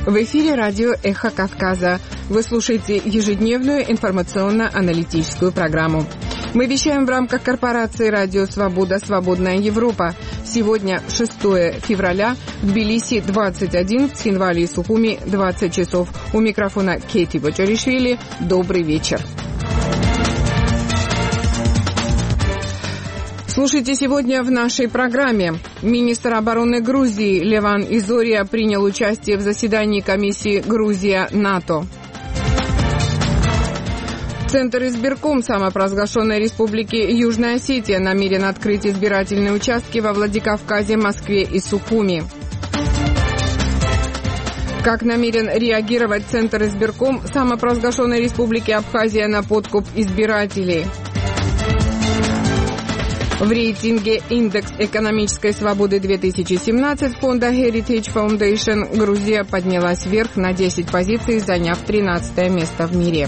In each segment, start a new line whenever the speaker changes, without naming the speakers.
В эфире радио «Эхо Кавказа». Вы слушаете ежедневную информационно-аналитическую программу. Мы вещаем в рамках корпорации «Радио Свобода. Свободная Европа». Сегодня 6 февраля, в Тбилиси 21, в Цхинвале и Сухуми 20 часов. У микрофона Кейти Бочаришвили. Добрый вечер. Слушайте сегодня в нашей программе. Министр обороны Грузии Леван Изория принял участие в заседании комиссии «Грузия-НАТО». Центр избирком самопровозглашенной республики Южная Осетия намерен открыть избирательные участки во Владикавказе, Москве и Сухуми. Как намерен реагировать Центр избирком самопровозглашенной республики Абхазия на подкуп избирателей? В рейтинге «Индекс экономической свободы 2017» фонда Heritage Foundation Грузия поднялась вверх на 10 позиций, заняв 13 место в мире.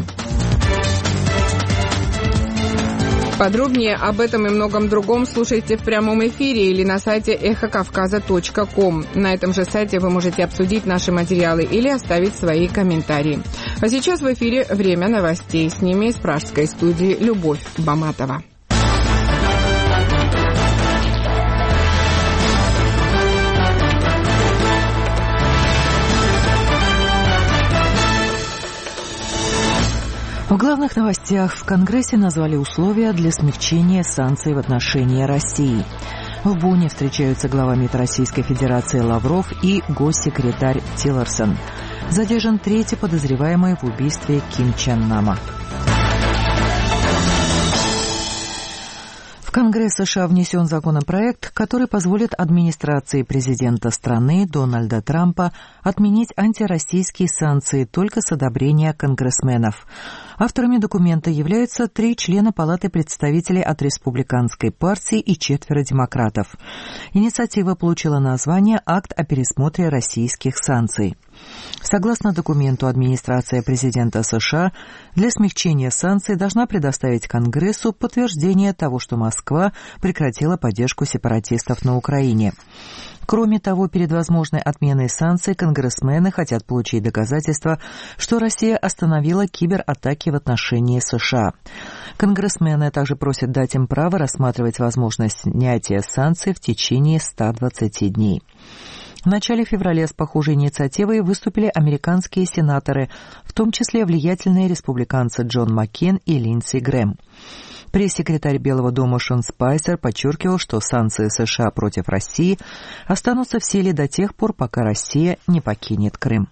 Подробнее об этом и многом другом слушайте в прямом эфире или на сайте эхокавказа.ком. На этом же сайте вы можете обсудить наши материалы или оставить свои комментарии. А сейчас в эфире время новостей. С ними из пражской студии Любовь Баматова.
В главных новостях: в Конгрессе назвали условия для смягчения санкций в отношении России. В Бонне встречаются глава МИД Российской Федерации Лавров и госсекретарь Тиллерсон. Задержан третий подозреваемый в убийстве Ким Чен Нама. В Конгресс США внесен законопроект, который позволит администрации президента страны Дональда Трампа отменить антироссийские санкции только с одобрения конгрессменов. Авторами документа являются 3 члена Палаты представителей от Республиканской партии и 4 демократов. Инициатива получила название «Акт о пересмотре российских санкций». Согласно документу, администрация президента США для смягчения санкций должна предоставить Конгрессу подтверждение того, что Москва прекратила поддержку сепаратистов на Украине. Кроме того, перед возможной отменой санкций конгрессмены хотят получить доказательства, что Россия остановила кибератаки в отношении США. Конгрессмены также просят дать им право рассматривать возможность снятия санкций в течение 120 дней. В начале февраля с похожей инициативой выступили американские сенаторы, в том числе влиятельные республиканцы Джон Маккейн и Линдси Грэм. Пресс-секретарь Белого дома Шон Спайсер подчеркивал, что санкции США против России останутся в силе до тех пор, пока Россия не покинет Крым.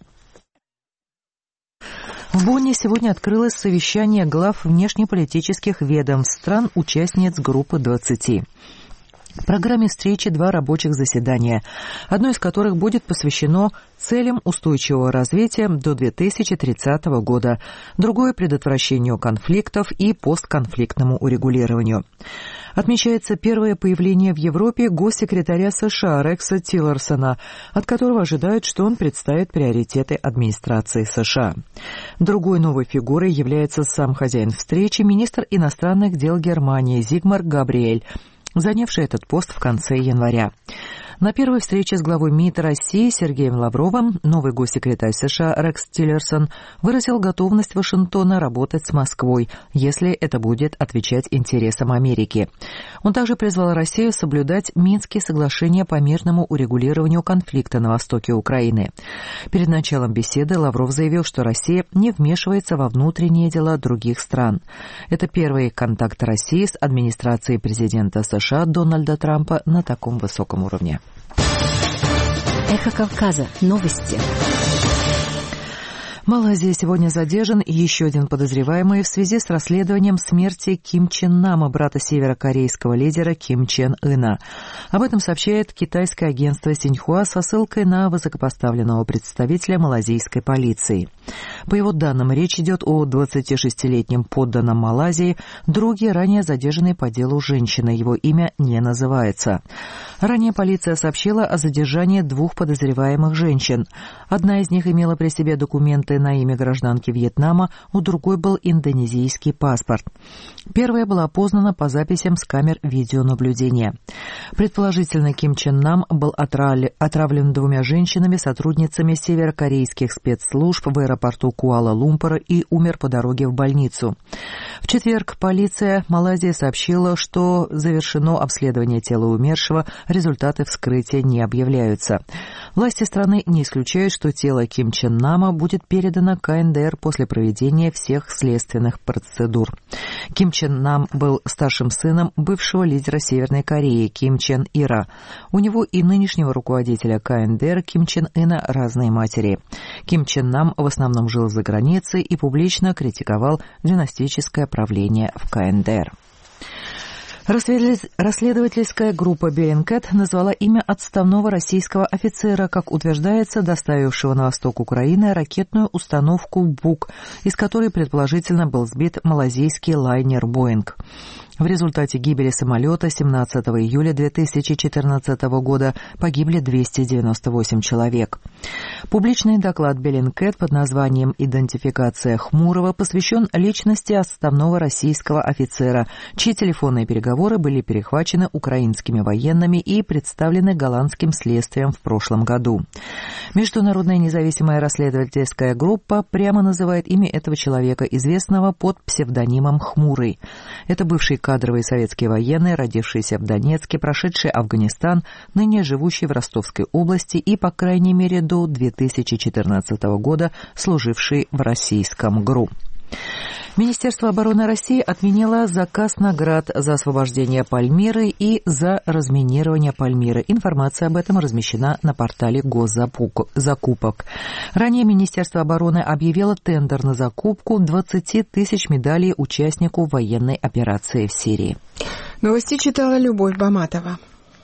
В Бонне сегодня открылось совещание глав внешнеполитических ведомств стран-участниц группы 20. В программе встречи 2 рабочих заседания, одно из которых будет посвящено целям устойчивого развития до 2030 года, другое – предотвращению конфликтов и постконфликтному урегулированию. Отмечается первое появление в Европе госсекретаря США Рекса Тиллерсона, от которого ожидают, что он представит приоритеты администрации США. Другой новой фигурой является сам хозяин встречи, министр иностранных дел Германии Зигмар Габриэль, занявший этот пост в конце января. На первой встрече с главой МИД России Сергеем Лавровым новый госсекретарь США Рекс Тиллерсон выразил готовность Вашингтона работать с Москвой, если это будет отвечать интересам Америки. Он также призвал Россию соблюдать Минские соглашения по мирному урегулированию конфликта на востоке Украины. Перед началом беседы Лавров заявил, что Россия не вмешивается во внутренние дела других стран. Это первый контакт России с администрацией президента США Дональда Трампа на таком высоком уровне.
Эхо Кавказа. Новости.
В Малайзии сегодня задержан еще один подозреваемый в связи с расследованием смерти Ким Чен Нама, брата северокорейского лидера Ким Чен Ына. Об этом сообщает китайское агентство Синьхуа со ссылкой на высокопоставленного представителя малайзийской полиции. По его данным, речь идет о 26-летнем подданном Малайзии, друге ранее задержанной по делу женщины. Его имя не называется. Ранее полиция сообщила о задержании 2 подозреваемых женщин. Одна из них имела при себе документы на имя гражданки Вьетнама, у другой был индонезийский паспорт. Первая была опознана по записям с камер видеонаблюдения. Предположительно, Ким Чен Нам был отравлен 2 женщинами, сотрудницами северокорейских спецслужб в аэропорту Куала-Лумпура и умер по дороге в больницу. В четверг полиция Малайзии сообщила, что завершено обследование тела умершего, результаты вскрытия не объявляются. Власти страны не исключают, что тело Ким Чен Нама будет передано КНДР после проведения всех следственных процедур. Ким Чен Нам был старшим сыном бывшего лидера Северной Кореи Ким Чен Ира. У него и нынешнего руководителя КНДР Ким Чен Ына разные матери. Ким Чен Нам в основном жил за границей и публично критиковал династическое правление в КНДР. Расследовательская группа Bellingcat назвала имя отставного российского офицера, как утверждается, доставившего на восток Украины ракетную установку «Бук», из которой предположительно был сбит малазийский лайнер «Боинг». В результате гибели самолета 17 июля 2014 года погибли 298 человек. Публичный доклад Bellingcat под названием «Идентификация Хмурого» посвящен личности отставного российского офицера, чьи телефонные переговоры были перехвачены украинскими военными и представлены голландским следствием в прошлом году. Международная независимая расследовательская группа прямо называет имя этого человека, известного под псевдонимом «Хмурый». Это бывший кадровый советский военный, родившийся в Донецке, прошедший Афганистан, ныне живущий в Ростовской области и, по крайней мере, до 2014 года служивший в российском ГРУ. Министерство обороны России отменило заказ наград за освобождение Пальмиры и за разминирование Пальмиры. Информация об этом размещена на портале госзакупок. Ранее Министерство обороны объявило тендер на закупку 20 тысяч медалей участнику военной операции в Сирии.
Новости читала Любовь Баматова.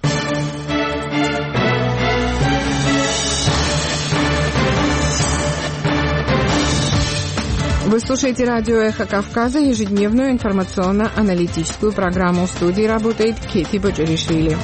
Вы слушаете радио «Эхо Кавказа», ежедневную информационно-аналитическую программу. В студии работает Кети Баджаришвили.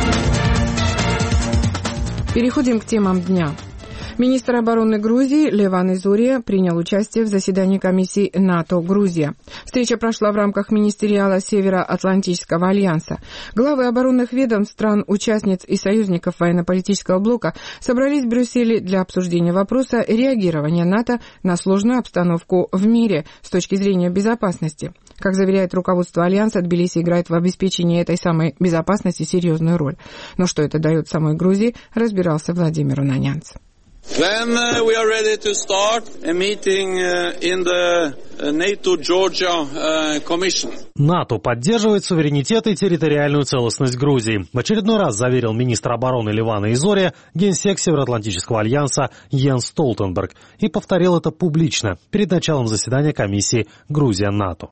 Переходим к темам дня. Министр обороны Грузии Леван Изурия принял участие в заседании комиссии НАТО-Грузия. Встреча прошла в рамках министериала Североатлантического альянса. Главы оборонных ведомств стран-участниц и союзников военно-политического блока собрались в Брюсселе для обсуждения вопроса реагирования НАТО на сложную обстановку в мире с точки зрения безопасности. Как заверяет руководство альянса, Тбилиси играет в обеспечении этой самой безопасности серьезную роль. Но что это дает самой Грузии, разбирался Владимир Унанянц.
Then we are ready to start a meeting in the NATO-Georgia Commission.
НАТО поддерживает суверенитет и территориальную целостность Грузии. В очередной раз заверил министр обороны Левана Изория генсек Североатлантического альянса Йенс Столтенберг и повторил это публично перед началом заседания комиссии Грузия-НАТО.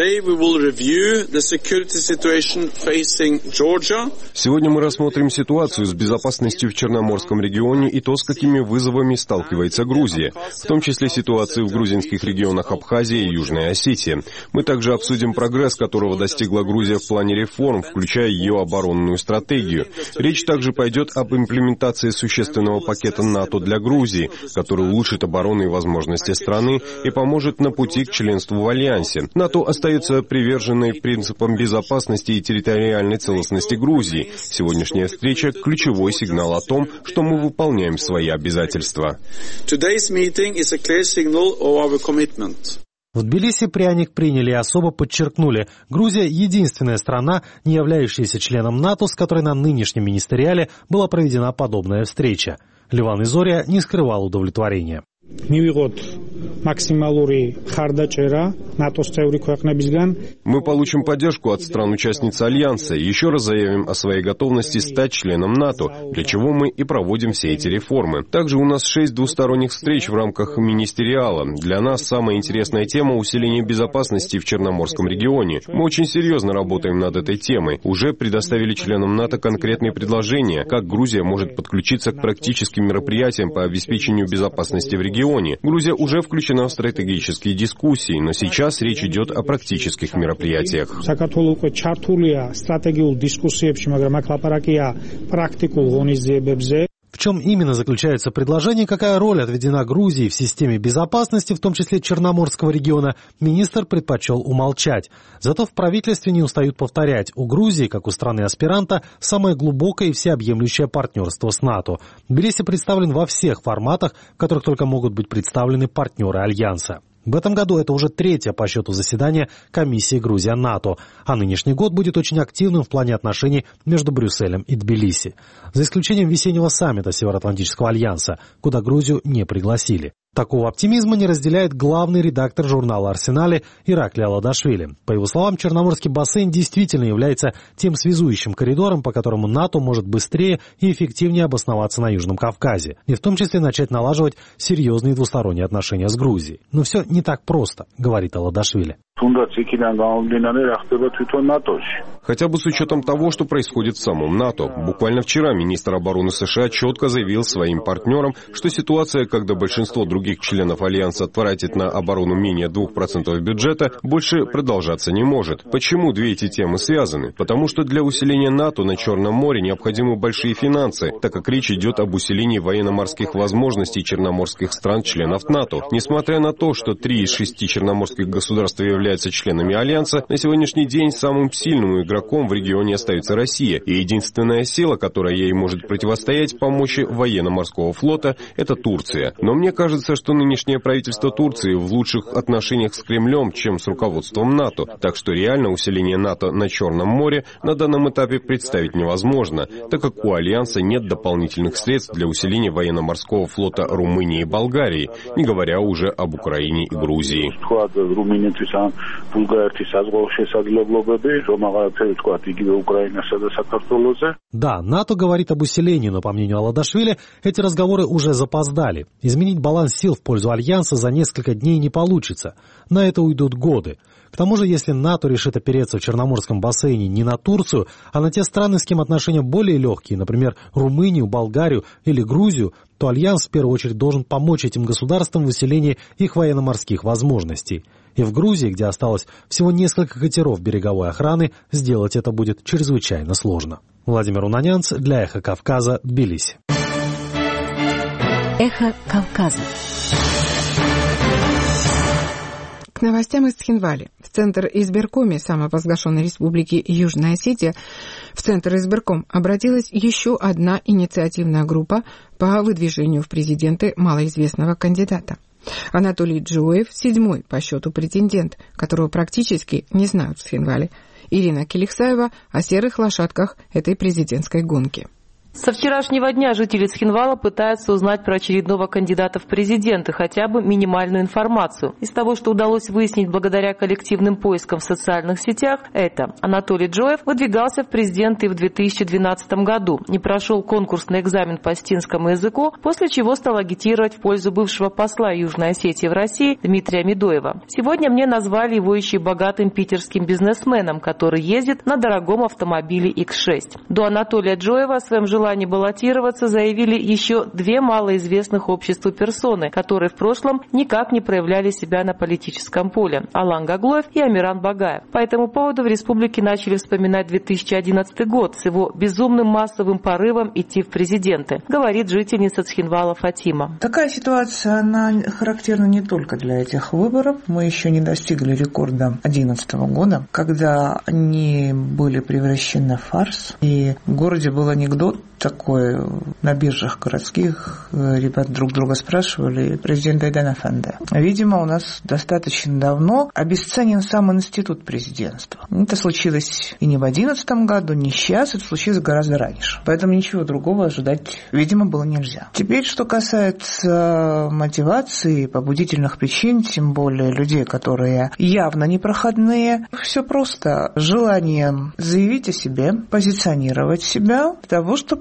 Сегодня мы рассмотрим ситуацию с безопасностью в Черноморском регионе и то, с какими вызовами сталкивается Грузия, в том числе ситуацию в грузинских регионах Абхазия и Южная Осетия. Мы также обсудим прогресс, которого достигла Грузия в плане реформ, включая ее оборонную стратегию. Речь также пойдет об имплементации существенного пакета НАТО для Грузии, который улучшит оборонные возможности страны и поможет на пути к членству в Альянсе. НАТО остается приверженной принципам безопасности и территориальной целостности Грузии. Сегодняшняя встреча – ключевой сигнал о том, что мы выполняем свои обязательства.
В Тбилиси пряник приняли и особо подчеркнули: Грузия – единственная страна, не являющаяся членом НАТО, с которой на нынешнем министериале была проведена подобная встреча. Леван Изория не скрывал удовлетворения.
Мы получим поддержку от стран-участниц Альянса и еще раз заявим о своей готовности стать членом НАТО, для чего мы и проводим все эти реформы. Также у нас 6 двусторонних встреч в рамках министериала. Для нас самая интересная тема – усиление безопасности в Черноморском регионе. Мы очень серьезно работаем над этой темой. Уже предоставили членам НАТО конкретные предложения, как Грузия может подключиться к практическим мероприятиям по обеспечению безопасности в регионе. Грузия уже включена в стратегические дискуссии, но сейчас раз речь идет о практических мероприятиях.
В чем именно заключается предложение, какая роль отведена Грузии в системе безопасности, в том числе Черноморского региона, министр предпочел умолчать. Зато в правительстве не устают повторять: у Грузии, как у страны-аспиранта, самое глубокое и всеобъемлющее партнерство с НАТО. Тбилиси представлен во всех форматах, в которых только могут быть представлены партнеры Альянса. В этом году это уже 3-е по счету заседание комиссии Грузия-НАТО, а нынешний год будет очень активным в плане отношений между Брюсселем и Тбилиси. За исключением весеннего саммита Североатлантического альянса, куда Грузию не пригласили. Такого оптимизма не разделяет главный редактор журнала «Арсенале» Ираклий Аладашвили. По его словам, Черноморский бассейн действительно является тем связующим коридором, по которому НАТО может быстрее и эффективнее обосноваться на Южном Кавказе, и в том числе начать налаживать серьезные двусторонние отношения с Грузией. Но все не так просто, говорит Аладашвили.
Хотя бы с учетом того, что происходит в самом НАТО. Буквально вчера министр обороны США четко заявил своим партнерам, что ситуация, когда большинство других членов Альянса тратит на оборону менее 2% бюджета, больше продолжаться не может. Почему две эти темы связаны? Потому что для усиления НАТО на Черном море необходимы большие финансы, так как речь идет об усилении военно-морских возможностей черноморских стран-членов НАТО. Несмотря на то, что 3 из 6 черноморских государств являются членами Альянса, на сегодняшний день самым сильным игроком в регионе остается Россия, и единственная сила, которая ей может противостоять по мощи военно-морского флота, это Турция. Но мне кажется, что нынешнее правительство Турции в лучших отношениях с Кремлем, чем с руководством НАТО, так что реально усиление НАТО на Черном море на данном этапе представить невозможно, так как у Альянса нет дополнительных средств для усиления военно-морского флота Румынии и Болгарии, не говоря уже об Украине и Грузии.
Да, НАТО говорит об усилении, но, по мнению Аладашвили, эти разговоры уже запоздали. Изменить баланс сил в пользу Альянса за несколько дней не получится. На это уйдут годы. К тому же, если НАТО решит опереться в Черноморском бассейне не на Турцию, а на те страны, с кем отношения более легкие, например, Румынию, Болгарию или Грузию, то Альянс в первую очередь должен помочь этим государствам в усилении их военно-морских возможностей. И в Грузии, где осталось всего несколько катеров береговой охраны, сделать это будет чрезвычайно сложно. Владимир Унанянц для «Эхо Кавказа», Тбилиси.
«Эхо Кавказа».
К новостям из Цхинвали. В Центр избиркоме самопровозглашенной республики Южная Осетия в Центр избирком обратилась еще одна инициативная группа по выдвижению в президенты малоизвестного кандидата. Анатолий Джоев, 7-й по счету претендент, которого практически не знают в Цхинвале. Ирина Келихсаева о серых лошадках этой президентской гонки.
Со вчерашнего дня жители Цхинвала пытаются узнать про очередного кандидата в президенты, хотя бы минимальную информацию. Из того, что удалось выяснить благодаря коллективным поискам в социальных сетях, это: Анатолий Джоев выдвигался в президенты в 2012 году, не прошел конкурсный экзамен по осетинскому языку, после чего стал агитировать в пользу бывшего посла Южной Осетии в России Дмитрия Медоева. Сегодня мне назвали его еще и богатым питерским бизнесменом, который ездит на дорогом автомобиле X6. До Анатолия Джоева о своем желании баллотироваться заявили еще 2 малоизвестных обществу персоны, которые в прошлом никак не проявляли себя на политическом поле – Алан Гаглоев и Амиран Багаев. По этому поводу в республике начали вспоминать 2011 год с его безумным массовым порывом идти в президенты, говорит жительница Цхинвала Фатима.
Такая ситуация, она характерна не только для этих выборов. Мы еще не достигли рекорда 2011 года, когда они были превращены в фарс. И в городе был анекдот такой: на биржах городских ребят друг друга спрашивали: президент Айдан Афенди. Видимо, у нас достаточно давно обесценен сам институт президентства. Это случилось и не в 2011 году, не сейчас, это случилось гораздо раньше. Поэтому ничего другого ожидать, видимо, было нельзя. Теперь, что касается мотивации, побудительных причин, тем более людей, которые явно непроходные, все просто. Желание заявить о себе, позиционировать себя для того, чтобы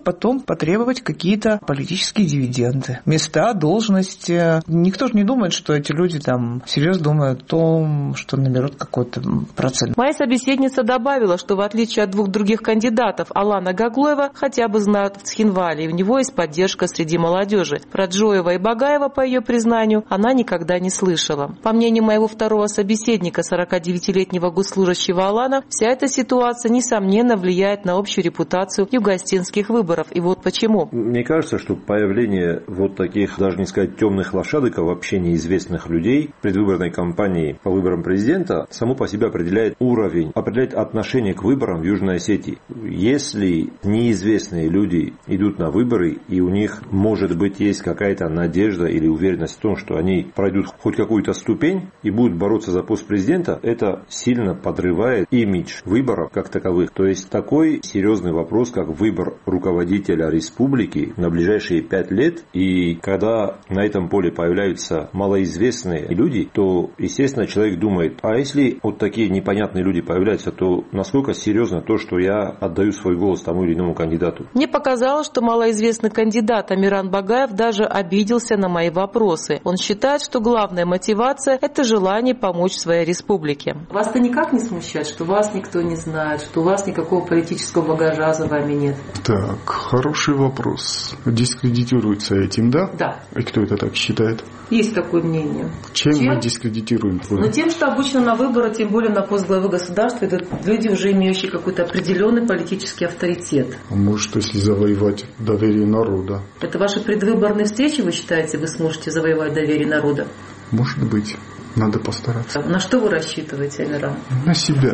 потом потребовать какие-то политические дивиденды, места, должности. Никто же не думает, что эти люди там серьезно думают о том, что наберут какой-то процент.
Моя собеседница добавила, что в отличие от двух других кандидатов, Алана Гаглоева хотя бы знают в Цхинвале, и у него есть поддержка среди молодежи. Про Джоева и Багаева, по ее признанию, она никогда не слышала. По мнению моего второго собеседника, 49-летнего госслужащего Алана, вся эта ситуация, несомненно, влияет на общую репутацию югоостинских выборов. И вот почему.
Мне кажется, что появление вот таких, даже не сказать, темных лошадок, а вообще неизвестных людей в предвыборной кампании по выборам президента само по себе определяет уровень, определяет отношение к выборам в Южной Осетии. Если неизвестные люди идут на выборы, и у них, может быть, есть какая-то надежда или уверенность в том, что они пройдут хоть какую-то ступень и будут бороться за пост президента, это сильно подрывает имидж выборов как таковых. То есть такой серьезный вопрос, как выбор руководителя республики на ближайшие 5 лет, и когда на этом поле появляются малоизвестные люди, то, естественно, человек думает, а если вот такие непонятные люди появляются, то насколько серьезно то, что я отдаю свой голос тому или иному кандидату?
Мне показалось, что малоизвестный кандидат Амиран Багаев даже обиделся на мои вопросы. Он считает, что главная мотивация – это желание помочь своей республике. Вас-то никак не смущает, что вас никто не знает, что у вас никакого политического багажа за вами нет?
Так, хороший вопрос. Дискредитируется этим, да?
Да.
И кто это так считает?
Есть такое мнение.
Чем мы дискредитируем?
Ну, тем, что обычно на выборы, тем более на пост главы государства, это люди, уже имеющие какой-то определенный политический авторитет.
Может, если завоевать доверие народа.
Это ваши предвыборные встречи, вы считаете, вы сможете завоевать доверие народа?
Может быть. Надо постараться.
На что вы рассчитываете, Амиран?
На себя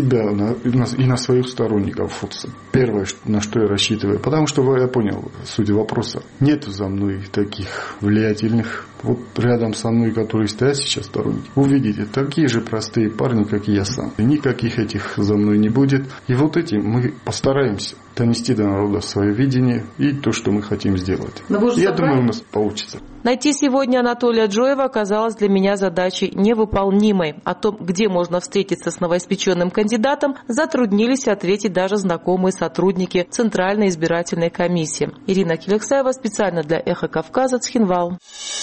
и на своих сторонников. Вот первое, на что я рассчитываю. Потому что я понял суть вопроса. Нет за мной таких влиятельных. Вот рядом со мной, которые стоят сейчас сторонники, увидите, такие же простые парни, как и я сам. Никаких этих за мной не будет. И вот этим мы постараемся донести до народа свое видение и то, что мы хотим сделать. Я думаю, у нас получится.
Найти сегодня Анатолия Джоева оказалось для меня задачей невыполнимой. О том, где можно встретиться с новоиспеченным кандидатом, затруднились ответить даже знакомые сотрудники Центральной избирательной комиссии. Ирина Келексаева специально для «Эхо Кавказа», Цхинвал.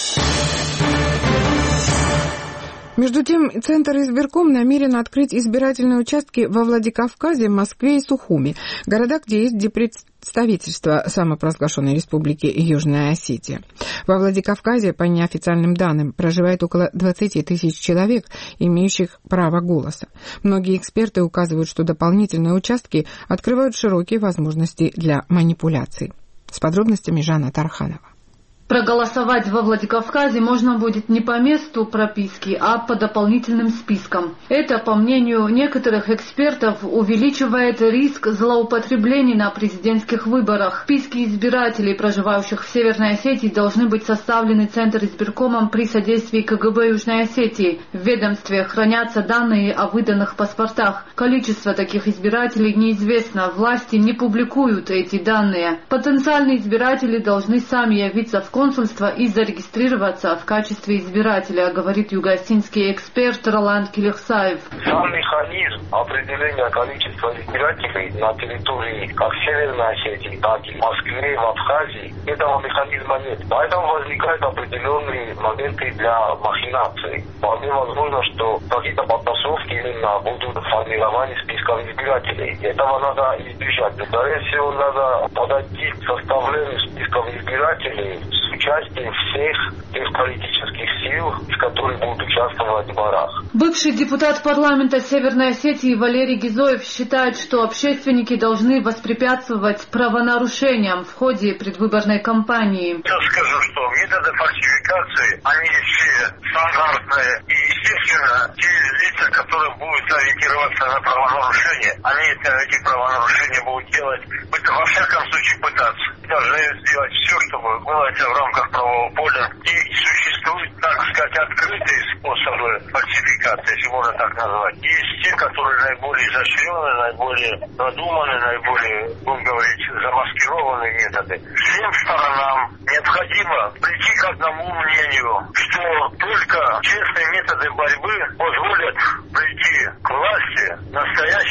Между тем, Центр избирком намерен открыть избирательные участки во Владикавказе, Москве и Сухуми, города, где есть представительство самопровозглашенной республики Южная Осетия. Во Владикавказе, по неофициальным данным, проживает около 20 тысяч человек, имеющих право голоса. Многие эксперты указывают, что дополнительные участки открывают широкие возможности для манипуляций. С подробностями Жанна Тарханова.
Проголосовать во Владикавказе можно будет не по месту прописки, а по дополнительным спискам. Это, по мнению некоторых экспертов, увеличивает риск злоупотреблений на президентских выборах. Списки избирателей, проживающих в Северной Осетии, должны быть составлены Центр избиркомом при содействии КГБ Южной Осетии. В ведомстве хранятся данные о выданных паспортах. Количество таких избирателей неизвестно. Власти не публикуют эти данные. Потенциальные избиратели должны сами явиться в консульство и зарегистрироваться в качестве избирателя, говорит югоостинский эксперт Роланд Келексаев.
Сам механизм определения количества избирателей на территории как Северной Осетии, так и в Москве, в Абхазии, этого механизма нет. Поэтому возникают определенные моменты для махинаций. Вполне возможно, что какие-то подтасовки именно будут формирования списков избирателей. Этого надо избежать. Скорее всего, надо подойти к составлению списков избирателей с участием всех тех политических сил, которые будут участвовать в выборах.
Бывший депутат парламента Северной Осетии Валерий Гизоев считает, что общественники должны воспрепятствовать правонарушениям в ходе предвыборной кампании.
Я скажу, что методы фальсификации, они все стандартные. И, естественно, те лица, которые будут ориентироваться на правонарушения, они эти правонарушения будут делать, во всяком случае пытаться. Должны сделать все, чтобы было это в рамках правового поля. И существуют, так сказать, открытые способы фальсификации, если можно так назвать. Есть те, которые наиболее изощренные, наиболее продуманные, наиболее, будем говорить, замаскированные методы. Всем сторонам необходимо прийти к одному мнению, что только честные методы борьбы позволят прийти к власти настоящих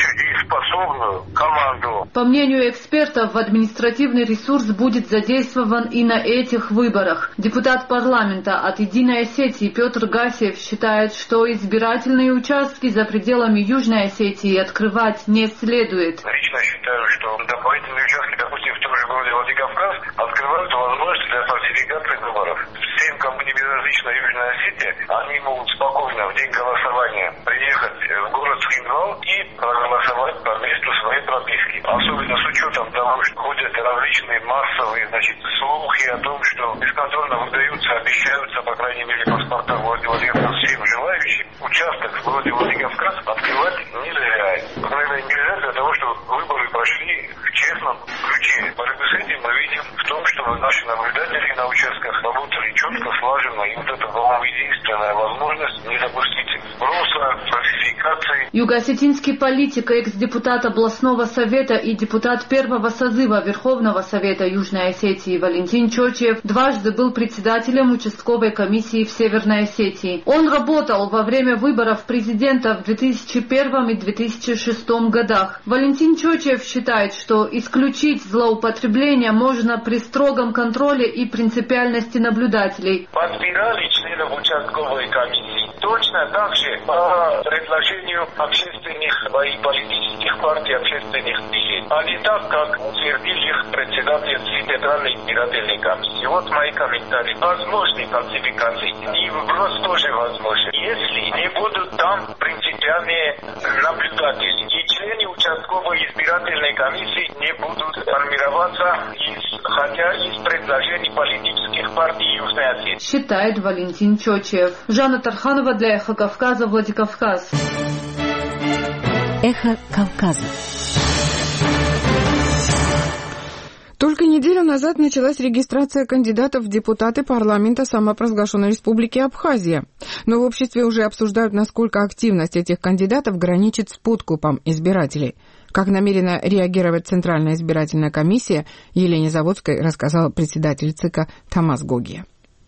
боеспособную команду.
По мнению экспертов, административный ресурс будет задействован и на этих выборах. Депутат парламента от «Единой Осетии» Петр Гасев считает, что избирательные участки за пределами Южной Осетии открывать не следует.
Лично считаю, что дополнительные участки, допустим, в том же городе Владикавказ, открывают возможность для фальсификации выборов. Всем, кому не безразлична Южная Осетия, они могут спокойно в день голосования приехать в город Цхинвал и проголосовать по месту своей прописки. Особенно с учетом того, что ходят различные массовые, слухи о том, что бесконтрольно выдаются, обещаются, по крайней мере, паспорта в городе Владикавказ всем желающим, участок в городе Владикавказ открывать нельзя. По крайней мере, нельзя для того, чтобы выборы прошли в честном ключе. Борьбу с этим мы видим в том, что наши наблюдатели на участках работали четко, слаженно, и вот это была единственная возможность не допустить сброса, фальсификации.
Юго-осетинский политик, экс-депутат областного совета и депутат первого созыва Верховного совета Южной Осетии Валентин Чочев дважды был председателем участковой комиссии в Северной Осетии. Он работал во время выборов президента в 2001 и 2006 годах. Валентин Чочев считает, что исключить злоупотребление можно при строгом контроле и принципиальности наблюдателей.
Подбирали членов участковой комиссии точно так же по предложению общественных и политических партий, общественных движений, а не так, как утвердили их председатель Центральной избирательной комиссии. Вот мои комментарии. Возможны фальсификации, и вброс тоже возможен. Если не будут там принципиальные наблюдатели, и члены участковой избирательной комиссии не будут формироваться хотя из предложений политических партий Южной Осетии.
Считает Валентин Чочев. Жанна Тарханова для «Эхо Кавказа», Владикавказ.
Эхо Кавказа.
Только неделю назад началась регистрация кандидатов в депутаты парламента самопровозглашенной республики Абхазия. Но в обществе уже обсуждают, насколько активность этих кандидатов граничит с подкупом избирателей. Как намерена реагировать Центральная избирательная комиссия, Елене Заводской рассказал председатель ЦИКа Тамас Гогия.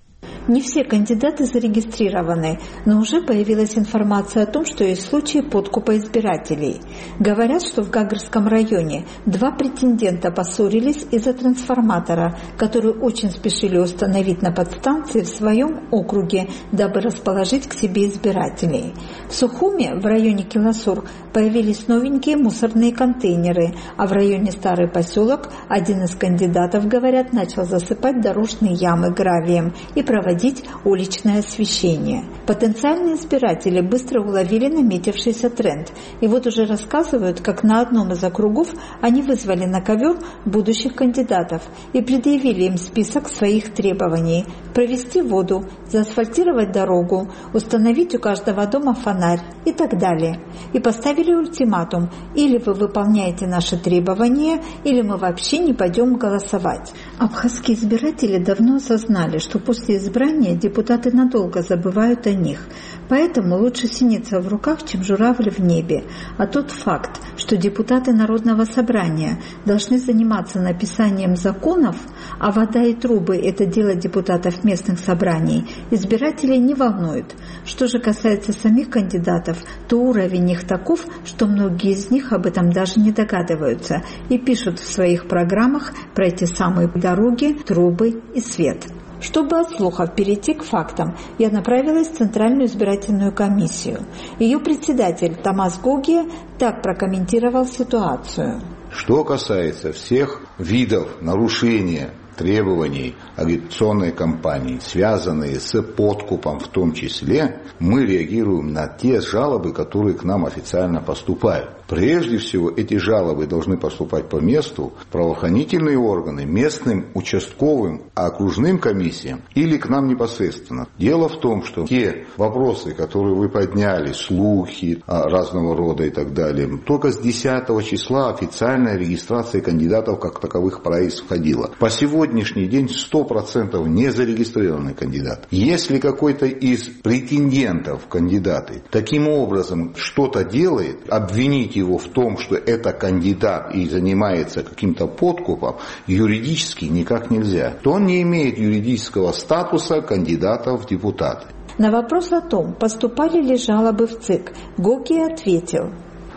Не все кандидаты зарегистрированы, но уже появилась информация о том, что есть случаи подкупа избирателей. Говорят, что в Гагарском районе 2 претендента поссорились из-за трансформатора, который очень спешили установить на подстанции в своем округе, дабы расположить к себе избирателей. В Сухуме, в районе Киласур, появились новенькие мусорные контейнеры, а в районе Старый поселок один из кандидатов, говорят, начал засыпать дорожные ямы гравием и проводить уличное освещение. Потенциальные избиратели быстро уловили наметившийся тренд. И вот уже рассказывают, как на одном из округов они вызвали на ковер будущих кандидатов и предъявили им список своих требований: провести воду, заасфальтировать дорогу, установить у каждого дома фонарь и так далее. И поставили ультиматум: или вы выполняете наши требования, или мы вообще не пойдем голосовать. Абхазские избиратели давно осознали, что после избрания депутаты надолго забывают о них. Поэтому лучше синица в руках, чем журавль в небе. А тот факт, что депутаты Народного собрания должны заниматься написанием законов, а вода и трубы – это дело депутатов местных собраний, избирателей не волнует. Что же касается самих кандидатов, то уровень их таков, что многие из них об этом даже не догадываются и пишут в своих программах про эти самые дороги, трубы и свет. Чтобы от слухов перейти к фактам, я направилась в Центральную избирательную комиссию. Ее председатель Тамас Гогия так прокомментировал ситуацию.
Что касается всех видов нарушения требований агитационной кампании, связанные с подкупом в том числе, мы реагируем на те жалобы, которые к нам официально поступают. Прежде всего, эти жалобы должны поступать по месту в правоохранительные органы, местным, участковым, окружным комиссиям или к нам непосредственно. Дело в том, что те вопросы, которые вы подняли, слухи разного рода и так далее, только с 10 числа официальная регистрация кандидатов как таковых происходила. По сегодняшний день 100% не зарегистрированный кандидат. Если какой-то из претендентов в кандидаты таким образом что-то делает, обвинить его в том, что это кандидат и занимается каким-то подкупом, юридически никак нельзя. То он не имеет юридического статуса кандидата в депутаты.
На вопрос о том, поступали ли жалобы в ЦИК, Гогия ответил: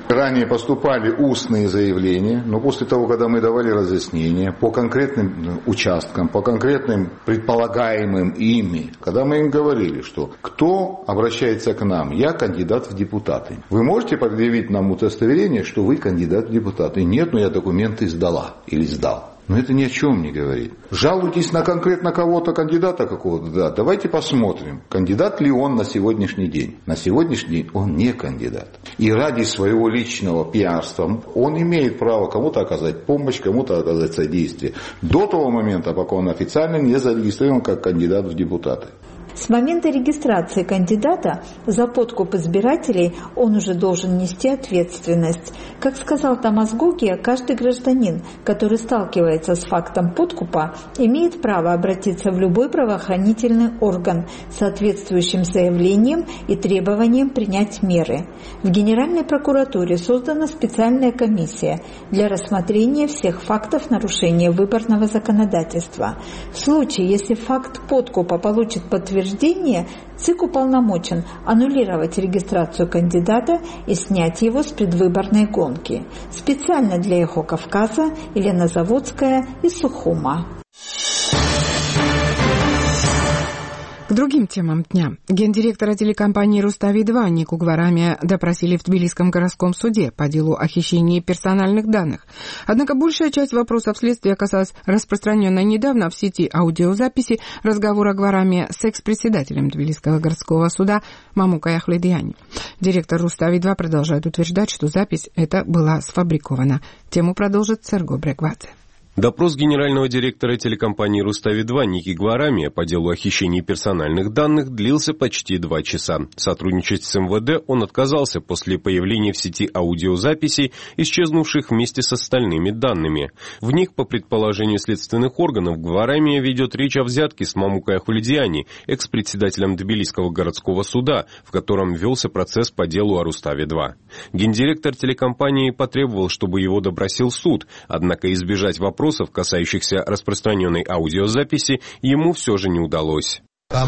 Ранее поступали устные заявления, но после того, когда мы давали разъяснения по конкретным участкам, по конкретным предполагаемым ими, когда мы им говорили, что кто обращается к нам, я кандидат в депутаты. Вы можете предъявить нам удостоверение, что вы кандидат в депутаты? Нет, но я документы сдала или сдал. Но это ни о чем не говорит. Жалуйтесь на конкретно кого-то, кандидата какого-то, да, давайте посмотрим, кандидат ли он на сегодняшний день. На сегодняшний день он не кандидат. И ради своего личного пиарства он имеет право кому-то оказать помощь, кому-то оказать содействие. До того момента, пока он официально не зарегистрирован как кандидат в депутаты.
С момента регистрации кандидата за подкуп избирателей он уже должен нести ответственность. Как сказал Томас Гогия, каждый гражданин, который сталкивается с фактом подкупа, имеет право обратиться в любой правоохранительный орган с соответствующим заявлением и требованием принять меры. В Генеральной прокуратуре создана специальная комиссия для рассмотрения всех фактов нарушения выборного законодательства. В случае, если факт подкупа получит подтверждение, ЦИК уполномочен аннулировать регистрацию кандидата и снять его с предвыборной гонки. Специально для «Эхо Кавказа» Елена Заводская из Сухума.
К другим темам дня. Гендиректора телекомпании «Рустави-2» Нику Гварамия допросили в Тбилисском городском суде по делу о хищении персональных данных. Однако большая часть вопросов следствия оказалась распространенной недавно в сети аудиозаписи разговора Гварамия с экс-председателем Тбилисского городского суда Мамукой Ахледияни. Директор «Рустави-2» продолжает утверждать, что запись эта была сфабрикована. Тему продолжит Серго Брегвадзе.
Допрос генерального директора телекомпании «Рустави-2» Ники Гварамия по делу о хищении персональных данных длился почти 2 часа. Сотрудничать с МВД он отказался после появления в сети аудиозаписей, исчезнувших вместе с остальными данными. В них, по предположению следственных органов, Гварамия ведет речь о взятке с Мамукой Ахледияни, экс-председателем Тбилисского городского суда, в котором велся процесс по делу о «Рустави-2». Гендиректор телекомпании потребовал, чтобы его допросил суд, однако избежать вопросов, касающихся распространенной аудиозаписи, ему все же не удалось.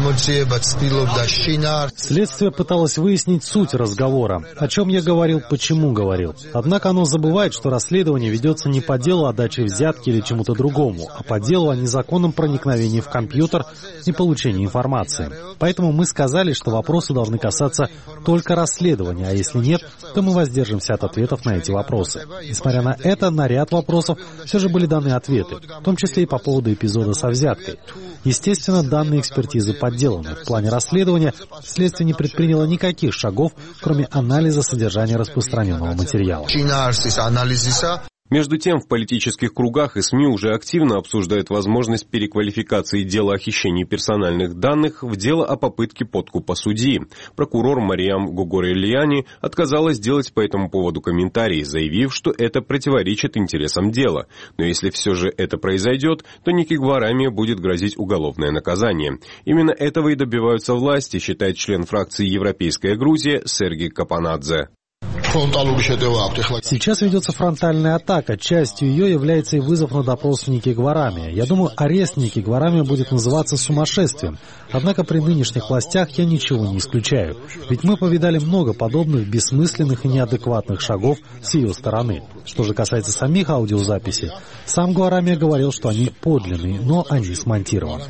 Следствие пыталось выяснить суть разговора, о чем я говорил, почему говорил. Однако оно забывает, что расследование ведется не по делу о даче взятки или чему-то другому, а по делу о незаконном проникновении в компьютер и получении информации. Поэтому мы сказали, что вопросы должны касаться только расследования, а если нет, то мы воздержимся от ответов на эти вопросы. Несмотря на это, на ряд вопросов все же были даны ответы, в том числе и по поводу эпизода со взяткой. Естественно, данные экспертизы подделаны. В плане расследования следствие не предприняло никаких шагов, кроме анализа содержания распространенного материала.
Между тем, в политических кругах и СМИ уже активно обсуждают возможность переквалификации дела о хищении персональных данных в дело о попытке подкупа судьи. Прокурор Мариам Гогорельяни отказалась делать по этому поводу комментарии, заявив, что это противоречит интересам дела. Но если все же это произойдет, то Ники Гварамия будет грозить уголовное наказание. Именно этого и добиваются власти, считает член фракции «Европейская Грузия» Сергей Капанадзе.
Сейчас ведется фронтальная атака. Частью ее является и вызов на допрос Ники Гварамия. Я думаю, арест Ники Гварамия будет называться сумасшествием. Однако при нынешних властях я ничего не исключаю. Ведь мы повидали много подобных бессмысленных и неадекватных шагов с ее стороны. Что же касается самих аудиозаписей, сам Гварамия говорил, что они подлинные, но они смонтированы.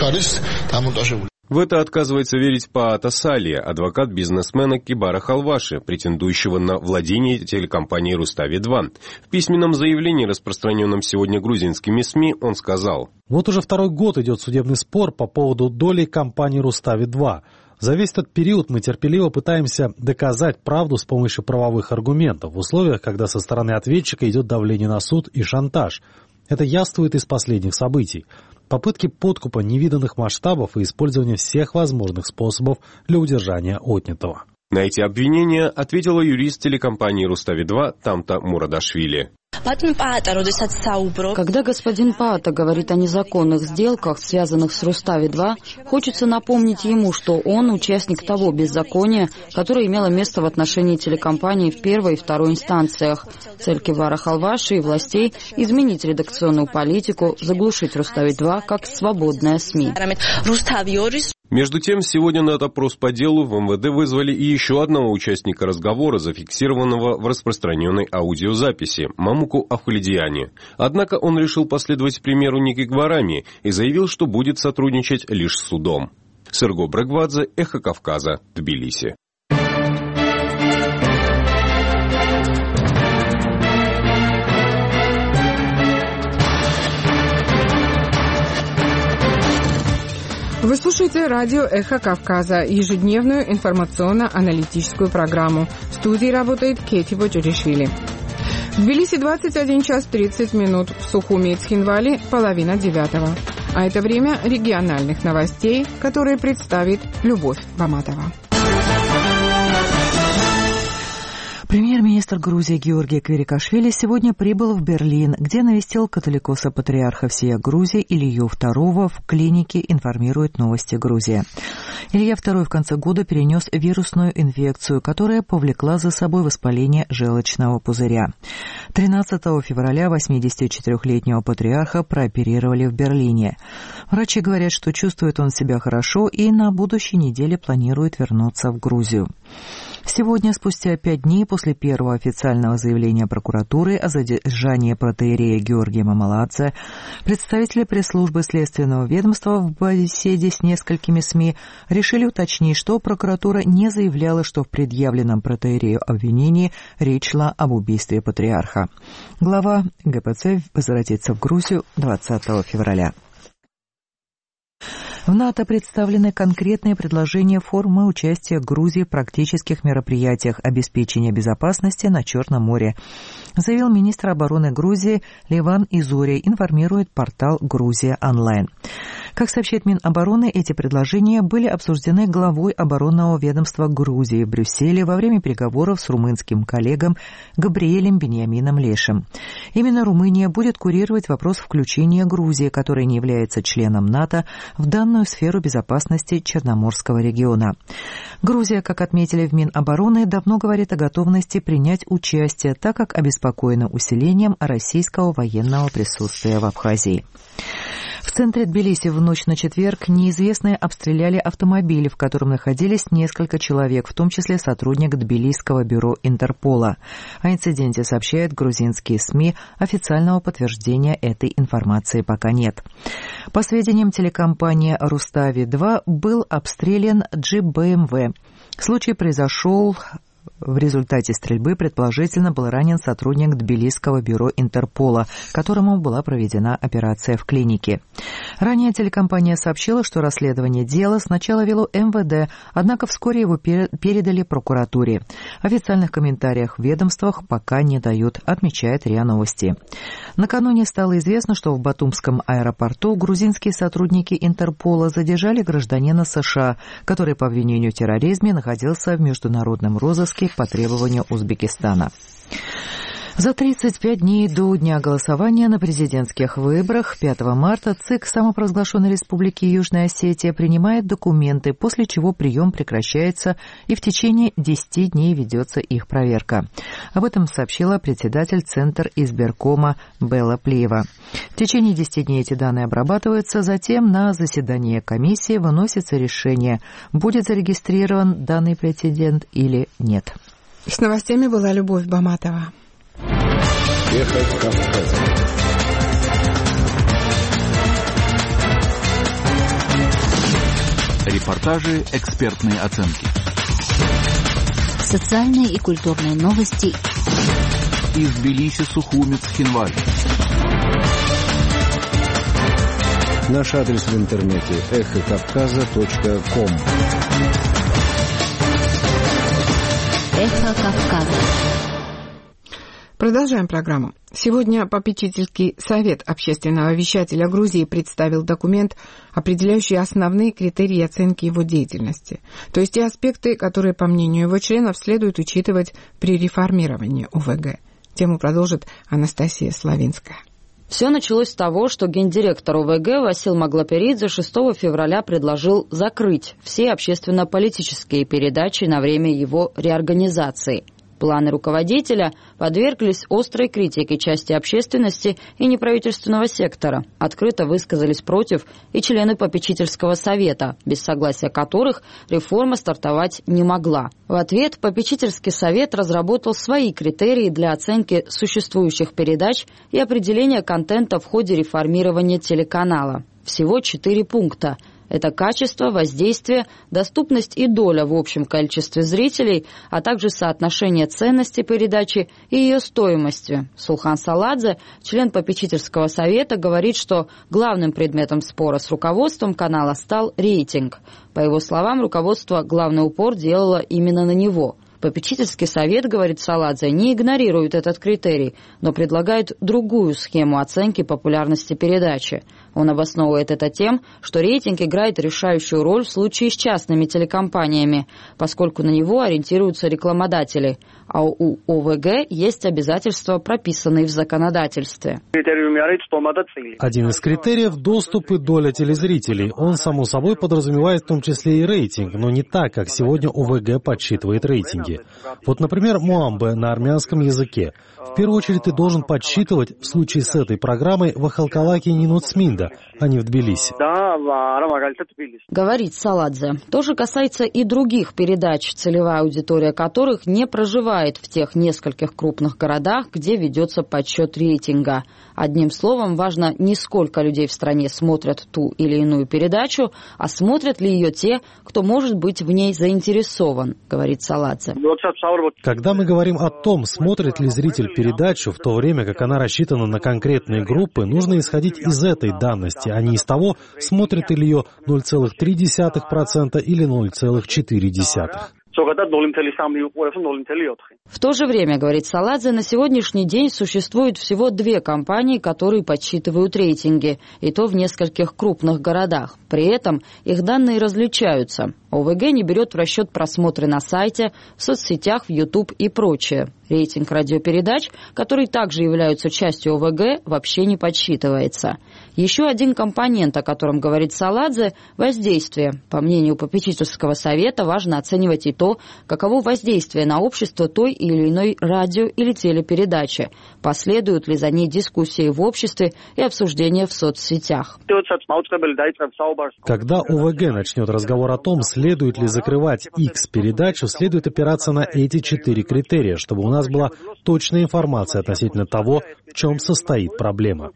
В это отказывается верить Паат Асалия, адвокат бизнесмена Кибара Халваши, претендующего на владение телекомпанией «Рустави-2». В письменном заявлении, распространенном сегодня грузинскими СМИ, он сказал:
«Вот уже 2-й год идет судебный спор по поводу доли компании «Рустави-2». За весь этот период мы терпеливо пытаемся доказать правду с помощью правовых аргументов в условиях, когда со стороны ответчика идет давление на суд и шантаж. Это явствует из последних событий. Попытки подкупа невиданных масштабов и использования всех возможных способов для удержания отнятого».
На эти обвинения ответила юрист телекомпании «Рустави-2» Тамта Мурадашвили.
Когда господин Паата говорит о незаконных сделках, связанных с «Рустави-2», хочется напомнить ему, что он участник того беззакония, которое имело место в отношении телекомпании в первой и второй инстанциях. Цель Кибара Халваши и властей – изменить редакционную политику, заглушить «Рустави-2» как свободная СМИ.
Между тем, сегодня на допрос по делу в МВД вызвали и еще одного участника разговора, зафиксированного в распространенной аудиозаписи, Мамуку Ахулидиани. Однако он решил последовать примеру Ники Гварами и заявил, что будет сотрудничать лишь с судом. Серго Брагвадзе, Эхо Кавказа, Тбилиси.
Вы слушаете радио «Эхо Кавказа», ежедневную информационно-аналитическую программу. В студии работает Кети Боджуришвили. В Тбилиси 21 час 30 минут, в Сухуми и Цхинвале половина 9. А это время региональных новостей, которые представит Любовь Баматова.
Премьер-министр Грузии Георгий Кверикашвили сегодня прибыл в Берлин, где навестил католикоса-патриарха всея Грузии Илью II в клинике, информирует «Новости Грузии». Илья II в конце года перенес вирусную инфекцию, которая повлекла за собой воспаление желчного пузыря. 13 февраля 84-летнего патриарха прооперировали в Берлине. Врачи говорят, что чувствует он себя хорошо и на будущей неделе планирует вернуться в Грузию. Сегодня, спустя 5 дней после первого официального заявления прокуратуры о задержании протоиерея Георгия Мамаладзе, представители пресс-службы Следственного ведомства в беседе с несколькими СМИ решили уточнить, что прокуратура не заявляла, что в предъявленном протоиерею обвинении речь шла об убийстве патриарха. Глава ГПЦ возвратится в Грузию 20 февраля. В НАТО представлены конкретные предложения формы участия Грузии в практических мероприятиях обеспечения безопасности на Черном море, заявил министр обороны Грузии Леван Изория, информирует портал «Грузия онлайн». Как сообщает Минобороны, эти предложения были обсуждены главой оборонного ведомства Грузии в Брюсселе во время переговоров с румынским коллегом Габриэлем Беньямином Лешем. Именно Румыния будет курировать вопрос включения Грузии, которая не является членом НАТО, в данную сферу безопасности Черноморского региона. Грузия, как отметили в Минобороны, давно говорит о готовности принять участие, так как обеспокоена усилением российского военного присутствия в Абхазии. В центре Тбилиси в ночь на четверг неизвестные обстреляли автомобиль, в котором находились несколько человек, в том числе сотрудник Тбилисского бюро Интерпола. О инциденте сообщают грузинские СМИ, официального подтверждения этой информации пока нет. По сведениям телекомпании «Рустави-2» был обстрелян джип БМВ. Случай произошел... В результате стрельбы, предположительно, был ранен сотрудник Тбилисского бюро Интерпола, которому была проведена операция в клинике. Ранее телекомпания сообщила, что расследование дела сначала вело МВД, однако вскоре его передали прокуратуре. Официальных комментариев в ведомствах пока не дают, отмечает РИА Новости. Накануне стало известно, что в Батумском аэропорту грузинские сотрудники Интерпола задержали гражданина США, который по обвинению в терроризме находился в международном розыске по требованию Узбекистана. За 35 дней до дня голосования на президентских выборах 5 марта ЦИК самопровозглашенной Республики Южная Осетия принимает документы, после чего прием прекращается и в течение 10 дней ведется их проверка. Об этом сообщила председатель Центра избиркома Белла Плиева. В течение 10 дней эти данные обрабатываются, затем на заседание комиссии выносится решение, будет зарегистрирован данный претендент или нет.
С новостями была Любовь Баматова.
Эхо Кавказа. Репортажи, экспертные оценки.
Социальные и культурные новости.
Из Тбилиси, Сухуми, Цхинвали.
Наш адрес в интернете эхокавказа.ком.
Эхо Кавказа.
Продолжаем программу. Сегодня попечительский совет общественного вещателя Грузии представил документ, определяющий основные критерии оценки его деятельности, то есть те аспекты, которые, по мнению его членов, следует учитывать при реформировании ОВГ. Тему продолжит Анастасия Славинская.
Все началось с того, что гендиректор ОВГ Васил Маглаперидзе 6 февраля предложил закрыть все общественно-политические передачи на время его реорганизации. Планы руководителя подверглись острой критике части общественности и неправительственного сектора. Открыто высказались против и члены попечительского совета, без согласия которых реформа стартовать не могла. В ответ попечительский совет разработал свои критерии для оценки существующих передач и определения контента в ходе реформирования телеканала. Всего 4 пункта. Это качество, воздействие, доступность и доля в общем количестве зрителей, а также соотношение ценности передачи и ее стоимости. Сулхан Саладзе, член попечительского совета, говорит, что главным предметом спора с руководством канала стал рейтинг. По его словам, руководство главный упор делало именно на него. Попечительский совет, говорит Саладзе, не игнорирует этот критерий, но предлагает другую схему оценки популярности передачи. Он обосновывает это тем, что рейтинг играет решающую роль в случае с частными телекомпаниями, поскольку на него ориентируются рекламодатели, а у ОВГ есть обязательства, прописанные в законодательстве.
Один из критериев – доступ и доля телезрителей. Он, само собой, подразумевает в том числе и рейтинг, но не так, как сегодня ОВГ подсчитывает рейтинги. Вот, например, Муамбе на армянском языке. В первую очередь ты должен подсчитывать, в случае с этой программой, в Ахалкалаке и Нинуцминда, а не в Тбилиси.
Говорит Саладзе. То же касается и других передач, целевая аудитория которых не проживает в тех нескольких крупных городах, где ведется подсчет рейтинга. Одним словом, важно не сколько людей в стране смотрят ту или иную передачу, а смотрят ли ее те, кто может быть в ней заинтересован, говорит Саладзе.
Когда мы говорим о том, смотрит ли зритель передачу, в то время как она рассчитана на конкретные группы, нужно исходить из этой данности, а не из того, смотрит ли ее 0,3% или 0,4%.
В то же время, говорит Саладзе, на сегодняшний день существует всего 2 компании, которые подсчитывают рейтинги, и то в нескольких крупных городах. При этом их данные различаются. ОВГ не берет в расчет просмотры на сайте, в соцсетях, в YouTube и прочее. Рейтинг радиопередач, которые также являются частью ОВГ, вообще не подсчитывается. Еще один компонент, о котором говорит Саладзе – воздействие. По мнению попечительского совета, важно оценивать и то, каково воздействие на общество той или иной радио- или телепередачи, последуют ли за ней дискуссии в обществе и обсуждения в соцсетях.
Когда ОВГ начнет разговор о том, следует ли закрывать X-передачу, следует опираться на эти 4 критерия, чтобы у нас была точная информация относительно того, в чем состоит проблема.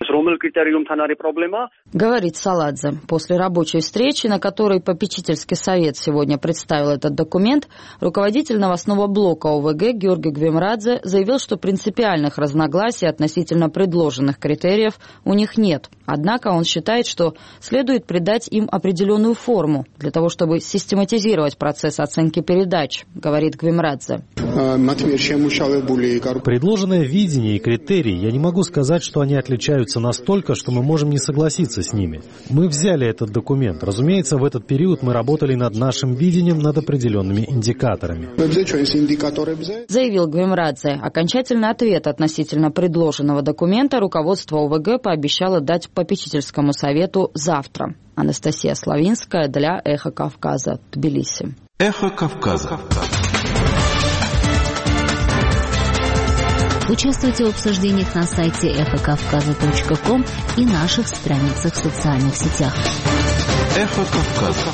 Говорит Саладзе. После рабочей встречи, на которой попечительский совет сегодня представил этот документ, руководитель новостного блока ОВГ Георгий Гвемрадзе заявил, что принципиальных разногласий относительно предложенных критериев у них нет. Однако он считает, что следует придать им определенную форму для того, чтобы систематизировать процесс оценки передач, говорит Гвемрадзе.
Предложенное видение и критерии, я не могу сказать, что они отличаются настолько, что мы можем не согласиться с ними. Мы взяли этот документ. Разумеется, в этот период мы работали над нашим видением, над определенными индикаторами.
Заявил Гвемрадзе. Окончательный ответ относительно предложенного документа руководство ОВГ пообещало дать попечительскому совету завтра. Анастасия Славинская для «Эхо Кавказа», Тбилиси.
«Эхо Кавказа».
Участвуйте в обсуждениях на сайте эхокавказа.ком и наших страницах в социальных сетях.
«Эхо Кавказа».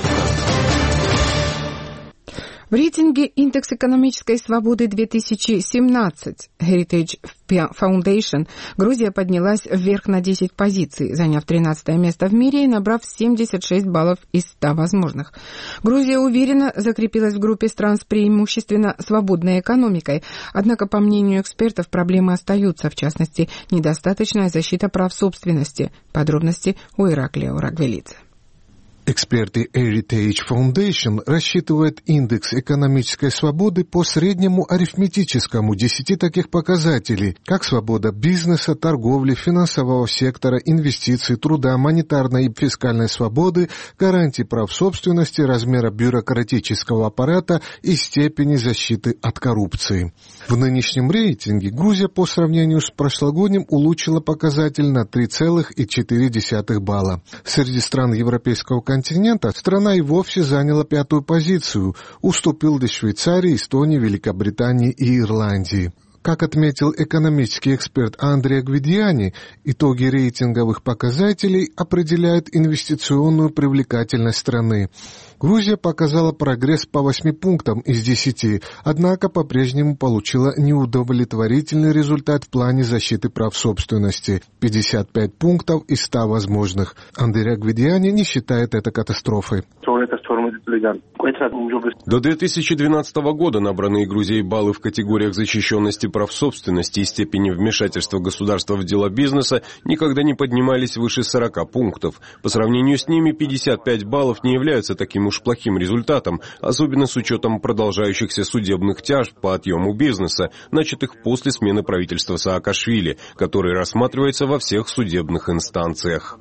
В рейтинге «Индекс экономической свободы 2017» Heritage Foundation Грузия поднялась вверх на 10 позиций, заняв 13 место в мире и набрав 76 баллов из 100 возможных. Грузия уверенно закрепилась в группе стран с преимущественно свободной экономикой, однако, по мнению экспертов, проблемы остаются, в частности, недостаточная защита прав собственности. Подробности у Ираклия Урагвелидзе.
Эксперты Heritage Foundation рассчитывают индекс экономической свободы по среднему арифметическому 10 таких показателей, как свобода бизнеса, торговли, финансового сектора, инвестиций, труда, монетарной и фискальной свободы, гарантий прав собственности, размера бюрократического аппарата и степени защиты от коррупции. В нынешнем рейтинге Грузия по сравнению с прошлогодним улучшила показатель на 3,4 балла. Среди стран европейского континента континента страна и вовсе заняла 5-ю позицию, уступил лишь Швейцарии, Эстонии, Великобритании и Ирландии. Как отметил экономический эксперт Андреа Гвидиани, итоги рейтинговых показателей определяют инвестиционную привлекательность страны. Грузия показала прогресс по 8 пунктам из 10, однако по-прежнему получила неудовлетворительный результат в плане защиты прав собственности – 55 пунктов из 100 возможных. Андреа Гвидиани не считает это катастрофой.
До 2012 года набранные Грузией баллы в категориях защищенности прав собственности и степени вмешательства государства в дела бизнеса никогда не поднимались выше 40 пунктов. По сравнению с ними 55 баллов не являются таким уж плохим результатом, особенно с учетом продолжающихся судебных тяжб по отъему бизнеса, начатых после смены правительства Саакашвили, который рассматривается во всех судебных инстанциях.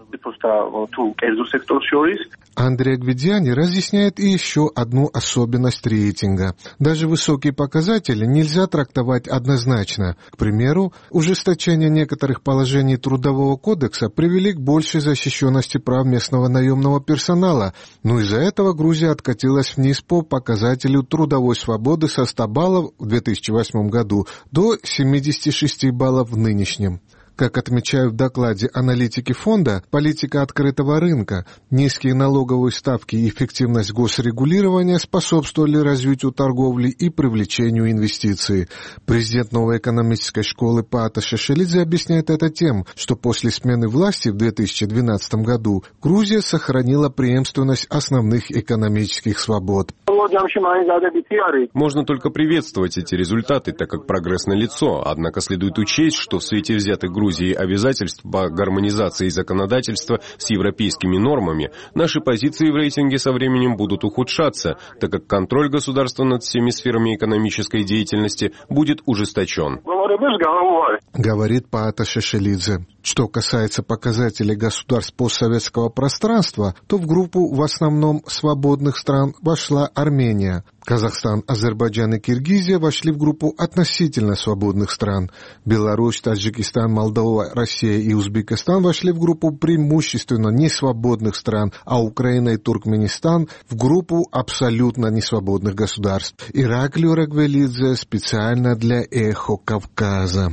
Андреа Гвидиани разъясняет и еще одну особенность рейтинга. Даже высокие показатели нельзя трактовать однозначно. К примеру, ужесточение некоторых положений Трудового кодекса привели к большей защищенности прав местного наемного персонала, но из-за этого Грузия откатилась вниз по показателю трудовой свободы со 100 баллов в 2008 году до 76 баллов в нынешнем. Как отмечают в докладе аналитики фонда, политика открытого рынка, низкие налоговые ставки и эффективность госрегулирования способствовали развитию торговли и привлечению инвестиций. Президент новой экономической школы Паата Шешелидзе объясняет это тем, что после смены власти в 2012 году Грузия сохранила преемственность основных экономических свобод.
Можно только приветствовать эти результаты, так как прогресс налицо, однако следует учесть, что в свете взятых Грузии обязательств по гармонизации законодательства с европейскими нормами, наши позиции в рейтинге со временем будут ухудшаться, так как контроль государства над всеми сферами экономической деятельности будет ужесточен.
Говорит Паата Шешелидзе. Что касается показателей государств постсоветского пространства, то в группу в основном свободных стран вошла Армения. Казахстан, Азербайджан и Киргизия вошли в группу относительно свободных стран. Беларусь, Таджикистан, Молдова, Россия и Узбекистан вошли в группу преимущественно несвободных стран, а Украина и Туркменистан в группу абсолютно несвободных государств. Ираклио Рагвелидзе специально для «Эхо Кавказа».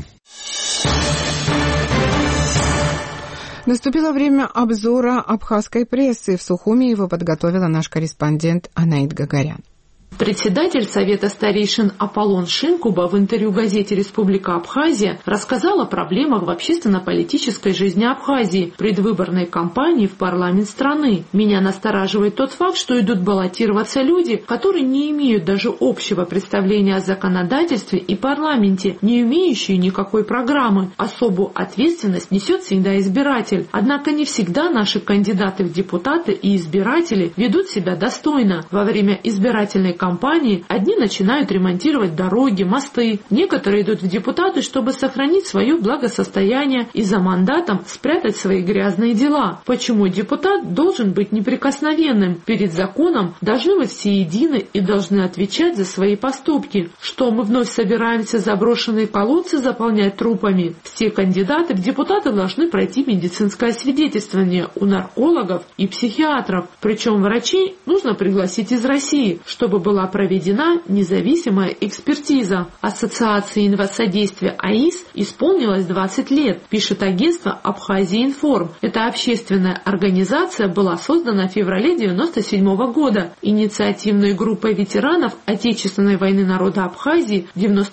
Наступило время обзора абхазской прессы. В Сухуми его подготовила наш корреспондент Анаит Гагарян.
Председатель Совета старейшин Аполлон Шинкуба в интервью газете «Республика Абхазия» рассказал о проблемах в общественно-политической жизни Абхазии, предвыборной кампании в парламент страны. Меня настораживает тот факт, что идут баллотироваться люди, которые не имеют даже общего представления о законодательстве и парламенте, не имеющие никакой программы. Особую ответственность несет всегда избиратель. Однако не всегда наши кандидаты в депутаты и избиратели ведут себя достойно. Во время избирательной кампании одни начинают ремонтировать дороги, мосты, некоторые идут в депутаты, чтобы сохранить свое благосостояние и за мандатом спрятать свои грязные дела. Почему депутат должен быть неприкосновенным? Перед законом должны быть все едины и должны отвечать за свои поступки. Что мы вновь собираемся заброшенные колодцы заполнять трупами? Все кандидаты в депутаты должны пройти медицинское освидетельствование у наркологов и психиатров. Причем врачей нужно пригласить из России, чтобы была проведена независимая экспертиза. Ассоциации инвасодействия АИС исполнилось 20 лет, пишет агентство «Абхазия Информ». Эта общественная организация была создана в феврале 1997 года инициативной группой ветеранов Отечественной войны народа Абхазии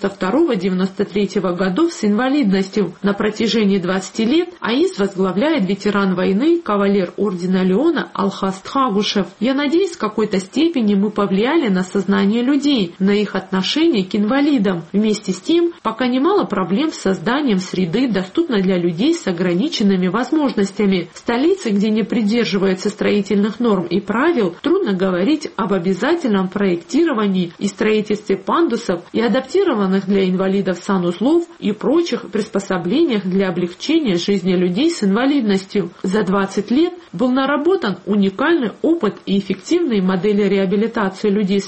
1992-1993 годов с инвалидностью. На протяжении 20 лет АИС возглавляет ветеран войны, кавалер ордена Леона Алхас Тхагушев. Я надеюсь, в какой-то степени мы повлияли на сознание людей, на их отношение к инвалидам. Вместе с тем, пока немало проблем с созданием среды, доступной для людей с ограниченными возможностями. В столице, где не придерживаются строительных норм и правил, трудно говорить об обязательном проектировании и строительстве пандусов и адаптированных для инвалидов санузлов и прочих приспособлениях для облегчения жизни людей с инвалидностью. За 20 лет был наработан уникальный опыт и эффективные модели реабилитации людей с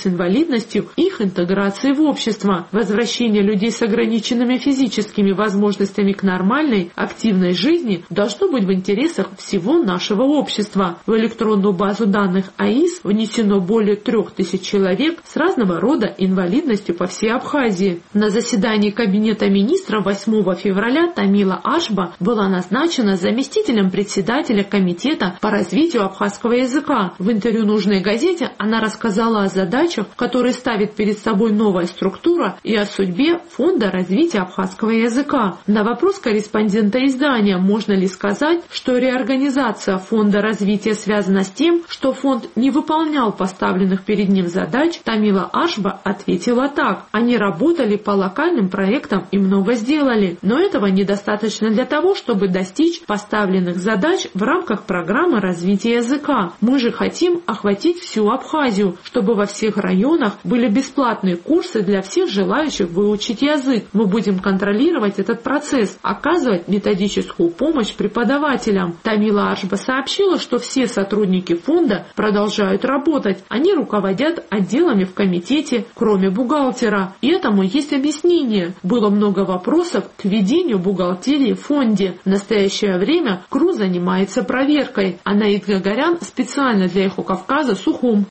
с инвалидностью и их интеграции в общество. Возвращение людей с ограниченными физическими возможностями к нормальной, активной жизни должно быть в интересах всего нашего общества. В электронную базу данных АИС внесено более 3000 человек с разного рода инвалидностью по всей Абхазии. На заседании Кабинета министров 8 февраля Тамила Ашба была назначена заместителем председателя Комитета по развитию абхазского языка. В интервью «Нужной газете» она рассказала о задачах, которые ставит перед собой новая структура, и о судьбе Фонда развития абхазского языка. На вопрос корреспондента издания, можно ли сказать, что реорганизация Фонда развития связана с тем, что фонд не выполнял поставленных перед ним задач, Тамила Ашба ответила так: они работали по локальным проектам и много сделали, но этого недостаточно для того, чтобы достичь поставленных задач в рамках программы развития языка. Мы же хотим охватить всю Абхазию, чтобы во всех районах были бесплатные курсы для всех желающих выучить язык. Мы будем контролировать этот процесс, оказывать методическую помощь преподавателям. Тамила Ашба сообщила, что все сотрудники фонда продолжают работать. Они руководят отделами в комитете, кроме бухгалтера. И этому есть объяснение. Было много вопросов к ведению бухгалтерии в фонде. В настоящее время КРУ занимается проверкой. Анаит Гагарян специально для Эхо Кавказа, Сухум.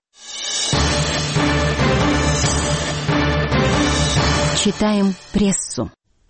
Читаем прессу.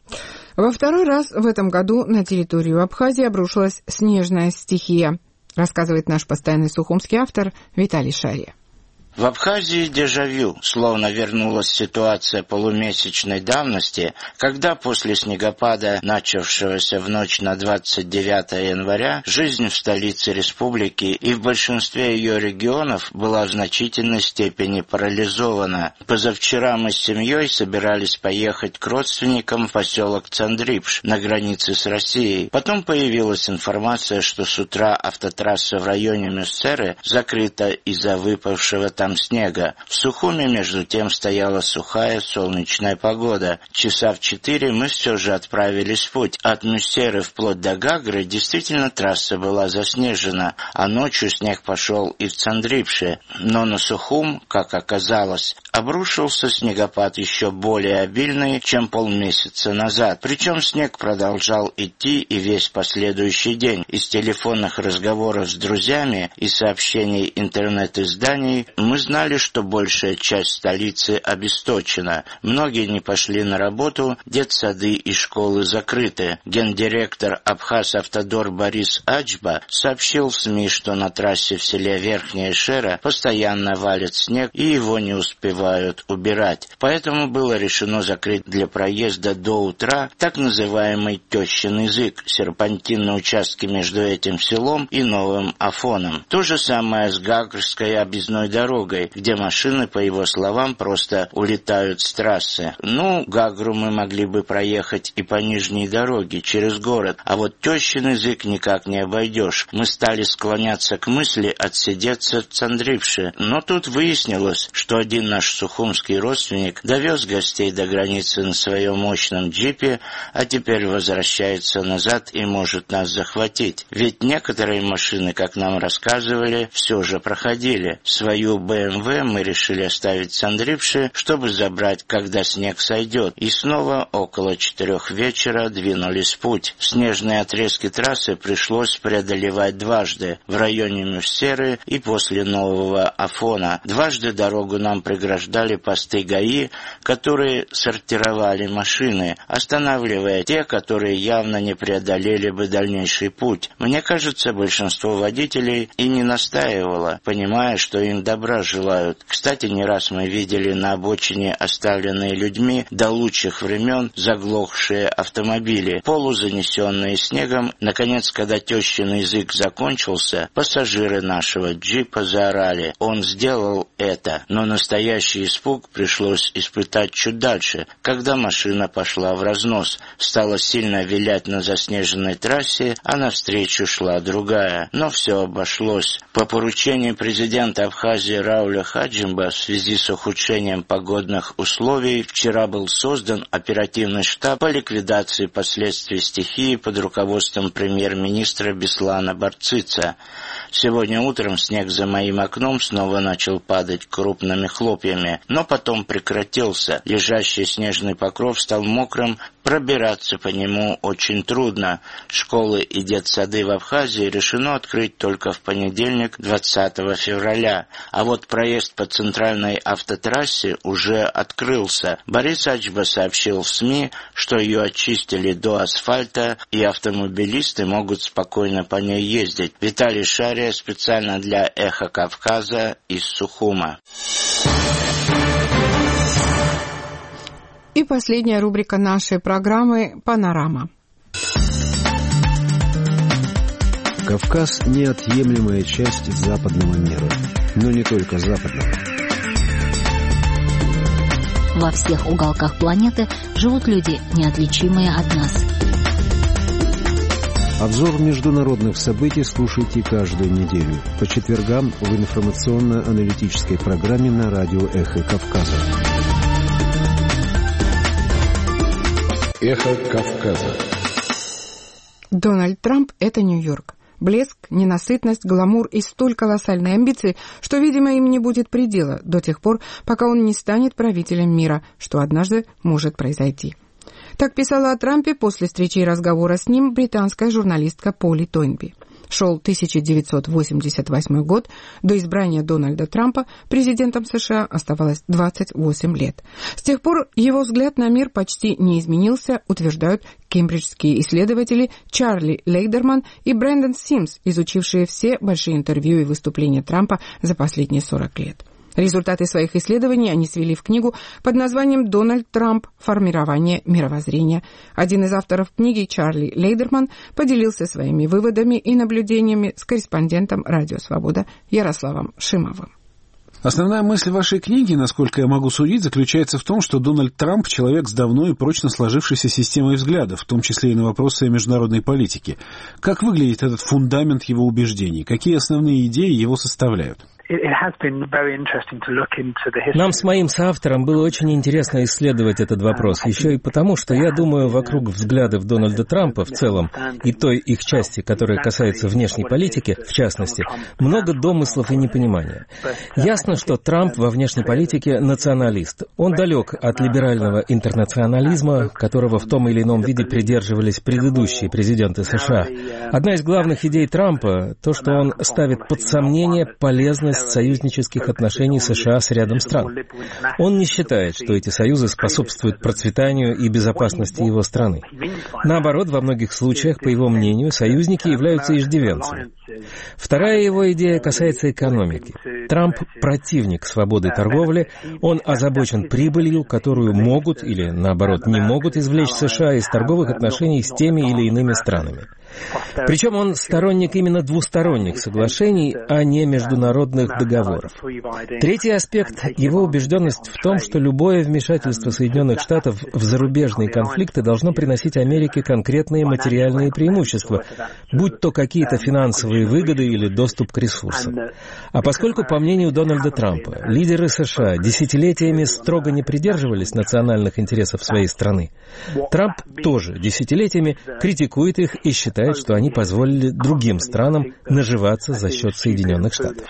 Во второй раз в этом году на территорию Абхазии обрушилась снежная стихия, рассказывает наш постоянный сухумский автор Виталий Шария.
В Абхазии дежавю, словно вернулась ситуация полумесячной давности, когда после снегопада, начавшегося в ночь на 29 января, жизнь в столице республики и в большинстве ее регионов была в значительной степени парализована. Позавчера мы с семьей собирались поехать к родственникам в поселок Цандрипш на границе с Россией. Потом появилась информация, что с утра автотрасса в районе Мюссеры закрыта из-за выпавшего там снега. В Сухуме, между тем, стояла сухая солнечная погода. Часа в 4 мы все же отправились в путь. От Мюссеры вплоть до Гагры действительно трасса была заснежена, а ночью снег пошел и в Цандрипше. Но на Сухум, как оказалось, обрушился снегопад еще более обильный, чем полмесяца назад. Причем снег продолжал идти и весь последующий день. Из телефонных разговоров с друзьями и сообщений интернет-изданий мы знали, что большая часть столицы обесточена. Многие не пошли на работу, детсады и школы закрыты. Гендиректор Абхаз-Автодор Борис Аджба сообщил в СМИ, что на трассе в селе Верхняя Шера постоянно валит снег и его не успевают убирать. Поэтому было решено закрыть для проезда до утра так называемый тещин язык, серпантин на участке между этим селом и Новым Афоном. То же самое с Гагрской объездной дорогой, где машины, по его словам, просто улетают с трассы. Гагру мы могли бы проехать и по нижней дороге, через город, а вот тещин язык никак не обойдешь. Мы стали склоняться к мысли отсидеться в Цандрипше, но тут выяснилось, что один наш сухумский родственник довез гостей до границы на своем мощном джипе, а теперь возвращается назад и может нас захватить. Ведь некоторые машины, как нам рассказывали, все же проходили. Свою БМВ мы решили оставить в Цандрипше, чтобы забрать, когда снег сойдет. И снова около 4 вечера двинулись в путь. Снежные отрезки трассы пришлось преодолевать дважды, в районе Мюссеры и после Нового Афона. Дважды дорогу нам преграждали посты ГАИ, которые сортировали машины, останавливая те, которые явно не преодолели бы дальнейший путь. Мне кажется, большинство водителей и не настаивало, понимая, что им добра желают. Кстати, не раз мы видели на обочине оставленные людьми до лучших времен заглохшие автомобили, полузанесенные снегом. Наконец, когда тещин язык закончился, пассажиры нашего джипа заорали. Он сделал это, но настоящий испуг пришлось испытать чуть дальше, когда машина пошла в разнос, стала сильно вилять на заснеженной трассе, а навстречу шла другая. Но все обошлось. По поручению президента Абхазии Рауля Хаджимба в связи с ухудшением погодных условий вчера был создан оперативный штаб по ликвидации последствий стихии под руководством премьер-министра Беслана Барцица. Сегодня утром снег за моим окном снова начал падать крупными хлопьями, но потом прекратился. Лежащий снежный покров стал мокрым, пробираться по нему очень трудно. Школы и детсады в Абхазии решено открыть только в понедельник, 20 февраля. А вот проезд по центральной автотрассе уже открылся. Борис Ачба сообщил в СМИ, что ее очистили до асфальта, и автомобилисты могут спокойно по ней ездить. Виталий Шария специально для «Эхо Кавказа» из Сухума.
И последняя рубрика нашей программы «Панорама».
Кавказ – неотъемлемая часть западного мира, но не только западного.
Во всех уголках планеты живут люди, неотличимые от нас.
Обзор международных событий слушайте каждую неделю по четвергам в информационно-аналитической программе на радио «Эхо Кавказа». «Эхо Кавказа».
Дональд Трамп – это Нью-Йорк. Блеск, ненасытность, гламур и столь колоссальной амбиции, что, видимо, им не будет предела до тех пор, пока он не станет правителем мира, что однажды может произойти. Так писала о Трампе после встречи и разговора с ним британская журналистка Поли Тойнби. Шел 1988 год, до избрания Дональда Трампа президентом США оставалось 28 лет. С тех пор его взгляд на мир почти не изменился, утверждают кембриджские исследователи Чарли Лейдерман и Брэндон Симс, изучившие все большие интервью и выступления Трампа за последние 40 лет. Результаты своих исследований они свели в книгу под названием «Дональд Трамп. Формирование мировоззрения». Один из авторов книги, Чарли Лейдерман, поделился своими выводами и наблюдениями с корреспондентом «Радио Свобода» Ярославом Шимовым.
Основная мысль вашей книги, насколько я могу судить, заключается в том, что Дональд Трамп – человек с давно и прочно сложившейся системой взглядов, в том числе и на вопросы международной политики. Как выглядит этот фундамент его убеждений? Какие основные идеи его составляют?
Нам с моим соавтором было очень интересно исследовать этот вопрос, еще и потому, что я думаю, вокруг взглядов Дональда Трампа в целом и той их части, которая касается внешней политики, в частности, много домыслов и непонимания. Ясно, что Трамп во внешней политике националист. Он далек от либерального интернационализма, которого в том или ином виде придерживались предыдущие президенты США. Одна из главных идей Трампа – то, что он ставит под сомнение полезность союзнических отношений США с рядом стран. Он не считает, что эти союзы способствуют процветанию и безопасности его страны. Наоборот, во многих случаях, по его мнению, союзники являются иждивенцами. Вторая его идея касается экономики. Трамп – противник свободы торговли, он озабочен прибылью, которую могут или, наоборот, не могут извлечь США из торговых отношений с теми или иными странами. Причем он сторонник именно двусторонних соглашений, а не международных договоров. Третий аспект – его убежденность в том, что любое вмешательство Соединенных Штатов в зарубежные конфликты должно приносить Америке конкретные материальные преимущества, будь то какие-то финансовые выгоды или доступ к ресурсам. А поскольку, по мнению Дональда Трампа, лидеры США десятилетиями строго не придерживались национальных интересов своей страны, Трамп тоже десятилетиями критикует их и считает, что они позволили другим странам наживаться за счет Соединенных Штатов.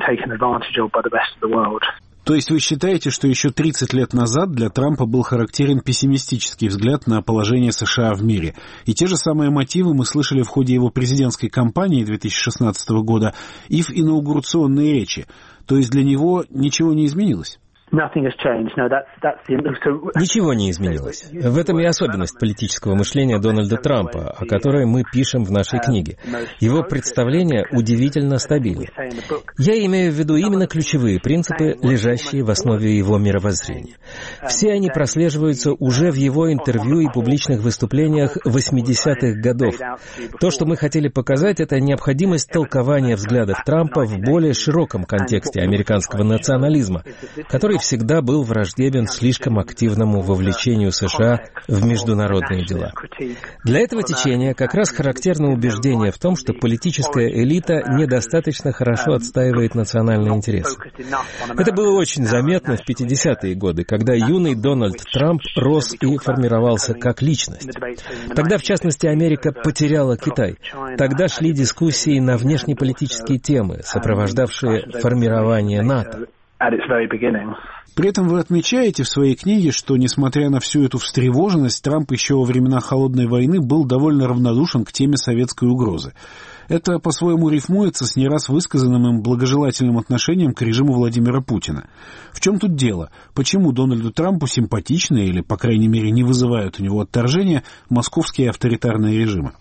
То есть вы считаете, что еще 30 лет назад для Трампа был характерен пессимистический взгляд на положение США в мире? И те же самые мотивы мы слышали в ходе его президентской кампании 2016 года и в инаугурационной речи. То есть для него ничего не изменилось?
Ничего не изменилось. В этом и особенность политического мышления Дональда Трампа, о которой мы пишем в нашей книге. Его представления удивительно стабильны. Я имею в виду именно ключевые принципы, лежащие в основе его мировоззрения. Все они прослеживаются уже в его интервью и публичных выступлениях 80-х годов. То, что мы хотели показать, это необходимость толкования взглядов Трампа в более широком контексте американского национализма, который всегда был враждебен слишком активному вовлечению США в международные дела. Для этого течения как раз характерно убеждение в том, что политическая элита недостаточно хорошо отстаивает национальные интересы. Это было очень заметно в 50-е годы, когда юный Дональд Трамп рос и формировался как личность. Тогда, в частности, Америка потеряла Китай. Тогда шли дискуссии на внешнеполитические темы, сопровождавшие формирование НАТО.
При этом вы отмечаете в своей книге, что, несмотря на всю эту встревоженность, Трамп еще во времена Холодной войны был довольно равнодушен к теме советской угрозы. Это по-своему рифмуется с не раз высказанным им благожелательным отношением к режиму Владимира Путина. В чем тут дело? Почему Дональду Трампу симпатичны или, по крайней мере, не вызывают у него отторжения московские авторитарные режимы?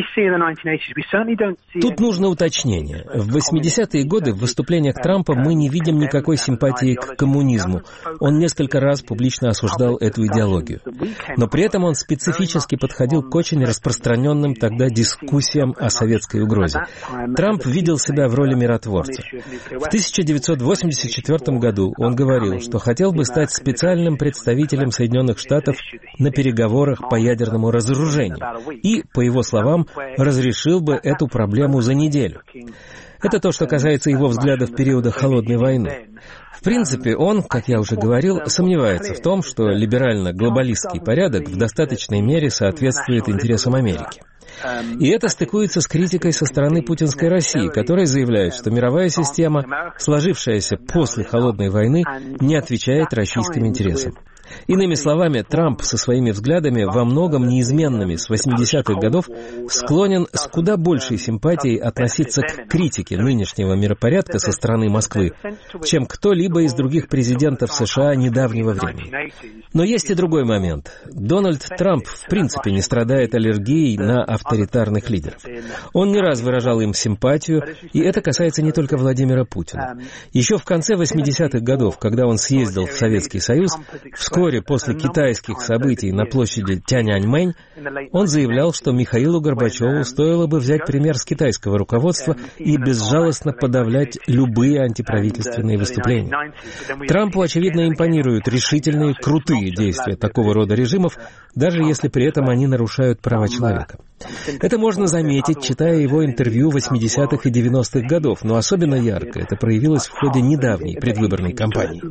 Тут нужно уточнение. В 80-е годы в выступлениях Трампа мы не видим никакой симпатии к коммунизму. Он несколько раз публично осуждал эту идеологию. Но при этом он специфически подходил к очень распространенным тогда дискуссиям о советской угрозе. Трамп видел себя в роли миротворца. В 1984 году он говорил, что хотел бы стать специальным представителем Соединенных Штатов на переговорах по ядерному разоружению. И, по его словам, разрешил бы эту проблему за неделю. Это то, что касается его взглядов периода Холодной войны. В принципе, он, как я уже говорил, сомневается в том, что либерально-глобалистский порядок в достаточной мере соответствует интересам Америки. И это стыкуется с критикой со стороны путинской России, которая заявляет, что мировая система, сложившаяся после Холодной войны, не отвечает российским интересам. Иными словами, Трамп со своими взглядами, во многом неизменными с 80-х годов, склонен с куда большей симпатией относиться к критике нынешнего миропорядка со стороны Москвы, чем кто-либо из других президентов США недавнего времени. Но есть и другой момент. Дональд Трамп в принципе не страдает аллергией на авторитарных лидеров. Он не раз выражал им симпатию, и это касается не только Владимира Путина. Еще в конце 80-х годов, когда он съездил в Советский Союз, вскоре после китайских событий на площади Тяньаньмэнь, он заявлял, что Михаилу Горбачеву стоило бы взять пример с китайского руководства и безжалостно подавлять любые антиправительственные выступления. Трампу, очевидно, импонируют решительные, крутые действия такого рода режимов, даже если при этом они нарушают права человека. Это можно заметить, читая его интервью 80-х и 90-х годов, но особенно ярко это проявилось в ходе недавней предвыборной кампании.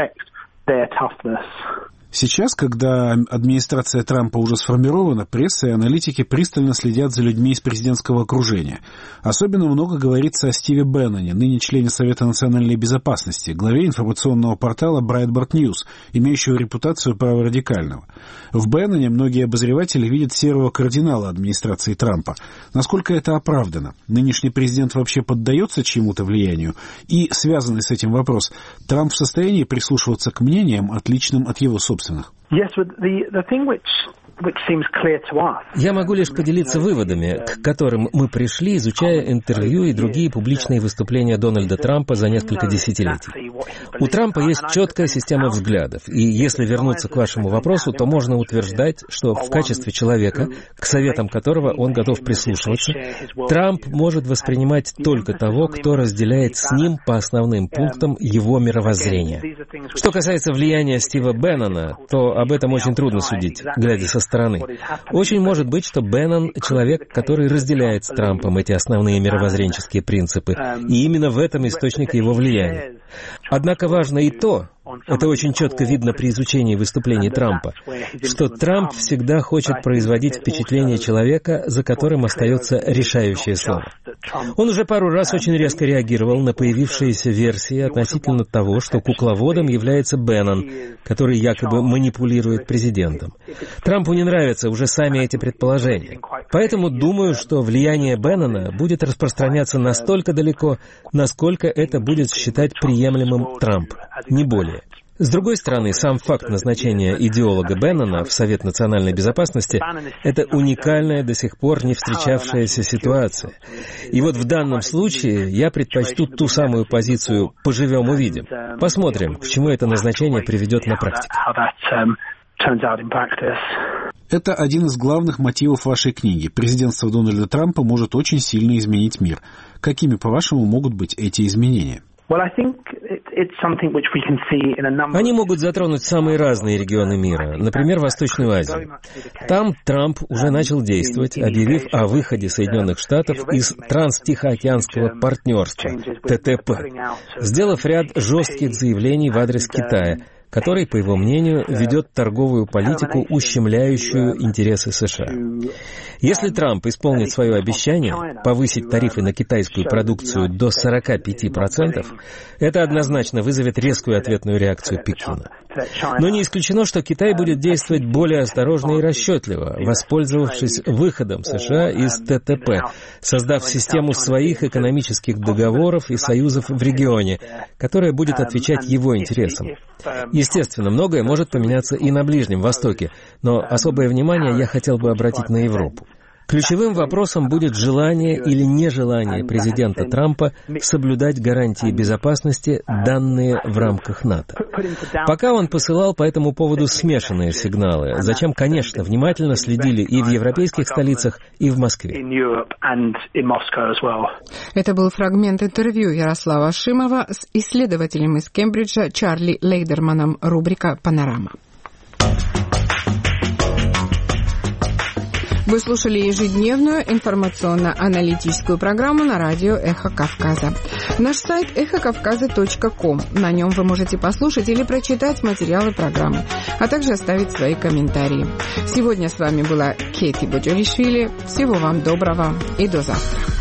Сейчас, когда администрация Трампа уже сформирована, пресса и аналитики пристально следят за людьми из президентского окружения. Особенно много говорится о Стиве Бенноне, ныне члене Совета национальной безопасности, главе информационного портала Breitbart News, имеющего репутацию праворадикального. В Бенноне многие обозреватели видят серого кардинала администрации Трампа. Насколько это оправдано? Нынешний президент вообще поддается чьему-то влиянию? И, связанный с этим вопрос, Трамп в состоянии прислушиваться к мнениям, отличным от его собственных?
Я могу лишь поделиться выводами, к которым мы пришли, изучая интервью и другие публичные выступления Дональда Трампа за несколько десятилетий. У Трампа есть четкая система взглядов, и если вернуться к вашему вопросу, то можно утверждать, что в качестве человека, к советам которого он готов прислушиваться, Трамп может воспринимать только того, кто разделяет с ним по основным пунктам его мировоззрения. Что касается влияния Стива Беннона, то об этом очень трудно судить, глядя со стороны. Очень может быть, что Беннон — человек, который разделяет с Трампом эти основные мировоззренческие принципы, и именно в этом источник его влияния. Однако важно и то, это очень четко видно при изучении выступлений Трампа, что Трамп всегда хочет производить впечатление человека, за которым остается решающее слово. Он уже пару раз очень резко реагировал на появившиеся версии относительно того, что кукловодом является Беннон, который якобы манипулирует президентом. Трампу не нравятся уже сами эти предположения. Поэтому думаю, что влияние Беннона будет распространяться настолько далеко, насколько это будет считать приемлемым Трамп, не более. С другой стороны, сам факт назначения идеолога Беннона в Совет национальной безопасности – это уникальная до сих пор не встречавшаяся ситуация. И вот в данном случае я предпочту ту самую позицию «поживем – увидим». Посмотрим, к чему это назначение приведет на практике.
Это один из главных мотивов вашей книги. Президентство Дональда Трампа может очень сильно изменить мир. Какими, по-вашему, могут быть эти изменения?
Они могут затронуть самые разные регионы мира, например, Восточную Азию. Там Трамп уже начал действовать, объявив о выходе Соединенных Штатов из Транс-Тихоокеанского партнерства, ТТП, сделав ряд жестких заявлений в адрес Китая, который, по его мнению, ведет торговую политику, ущемляющую интересы США. Если Трамп исполнит свое обещание повысить тарифы на китайскую продукцию до 45%, это однозначно вызовет резкую ответную реакцию Пекина. Но не исключено, что Китай будет действовать более осторожно и расчетливо, воспользовавшись выходом США из ТТП, создав систему своих экономических договоров и союзов в регионе, которая будет отвечать его интересам. Естественно, многое может поменяться и на Ближнем Востоке, но особое внимание я хотел бы обратить на Европу. Ключевым вопросом будет желание или нежелание президента Трампа соблюдать гарантии безопасности, данные в рамках НАТО. Пока он посылал по этому поводу смешанные сигналы, за чем, конечно, внимательно следили и в европейских столицах, и в Москве.
Это был фрагмент интервью Ярослава Шимова с исследователем из Кембриджа Чарли Лейдерманом, рубрика «Панорама». Вы слушали ежедневную информационно-аналитическую программу на радио «Эхо Кавказа». Наш сайт эхокавказа.ком. На нем вы можете послушать или прочитать материалы программы, а также оставить свои комментарии. Сегодня с вами была Кейти Боджавишвили. Всего вам доброго и до завтра.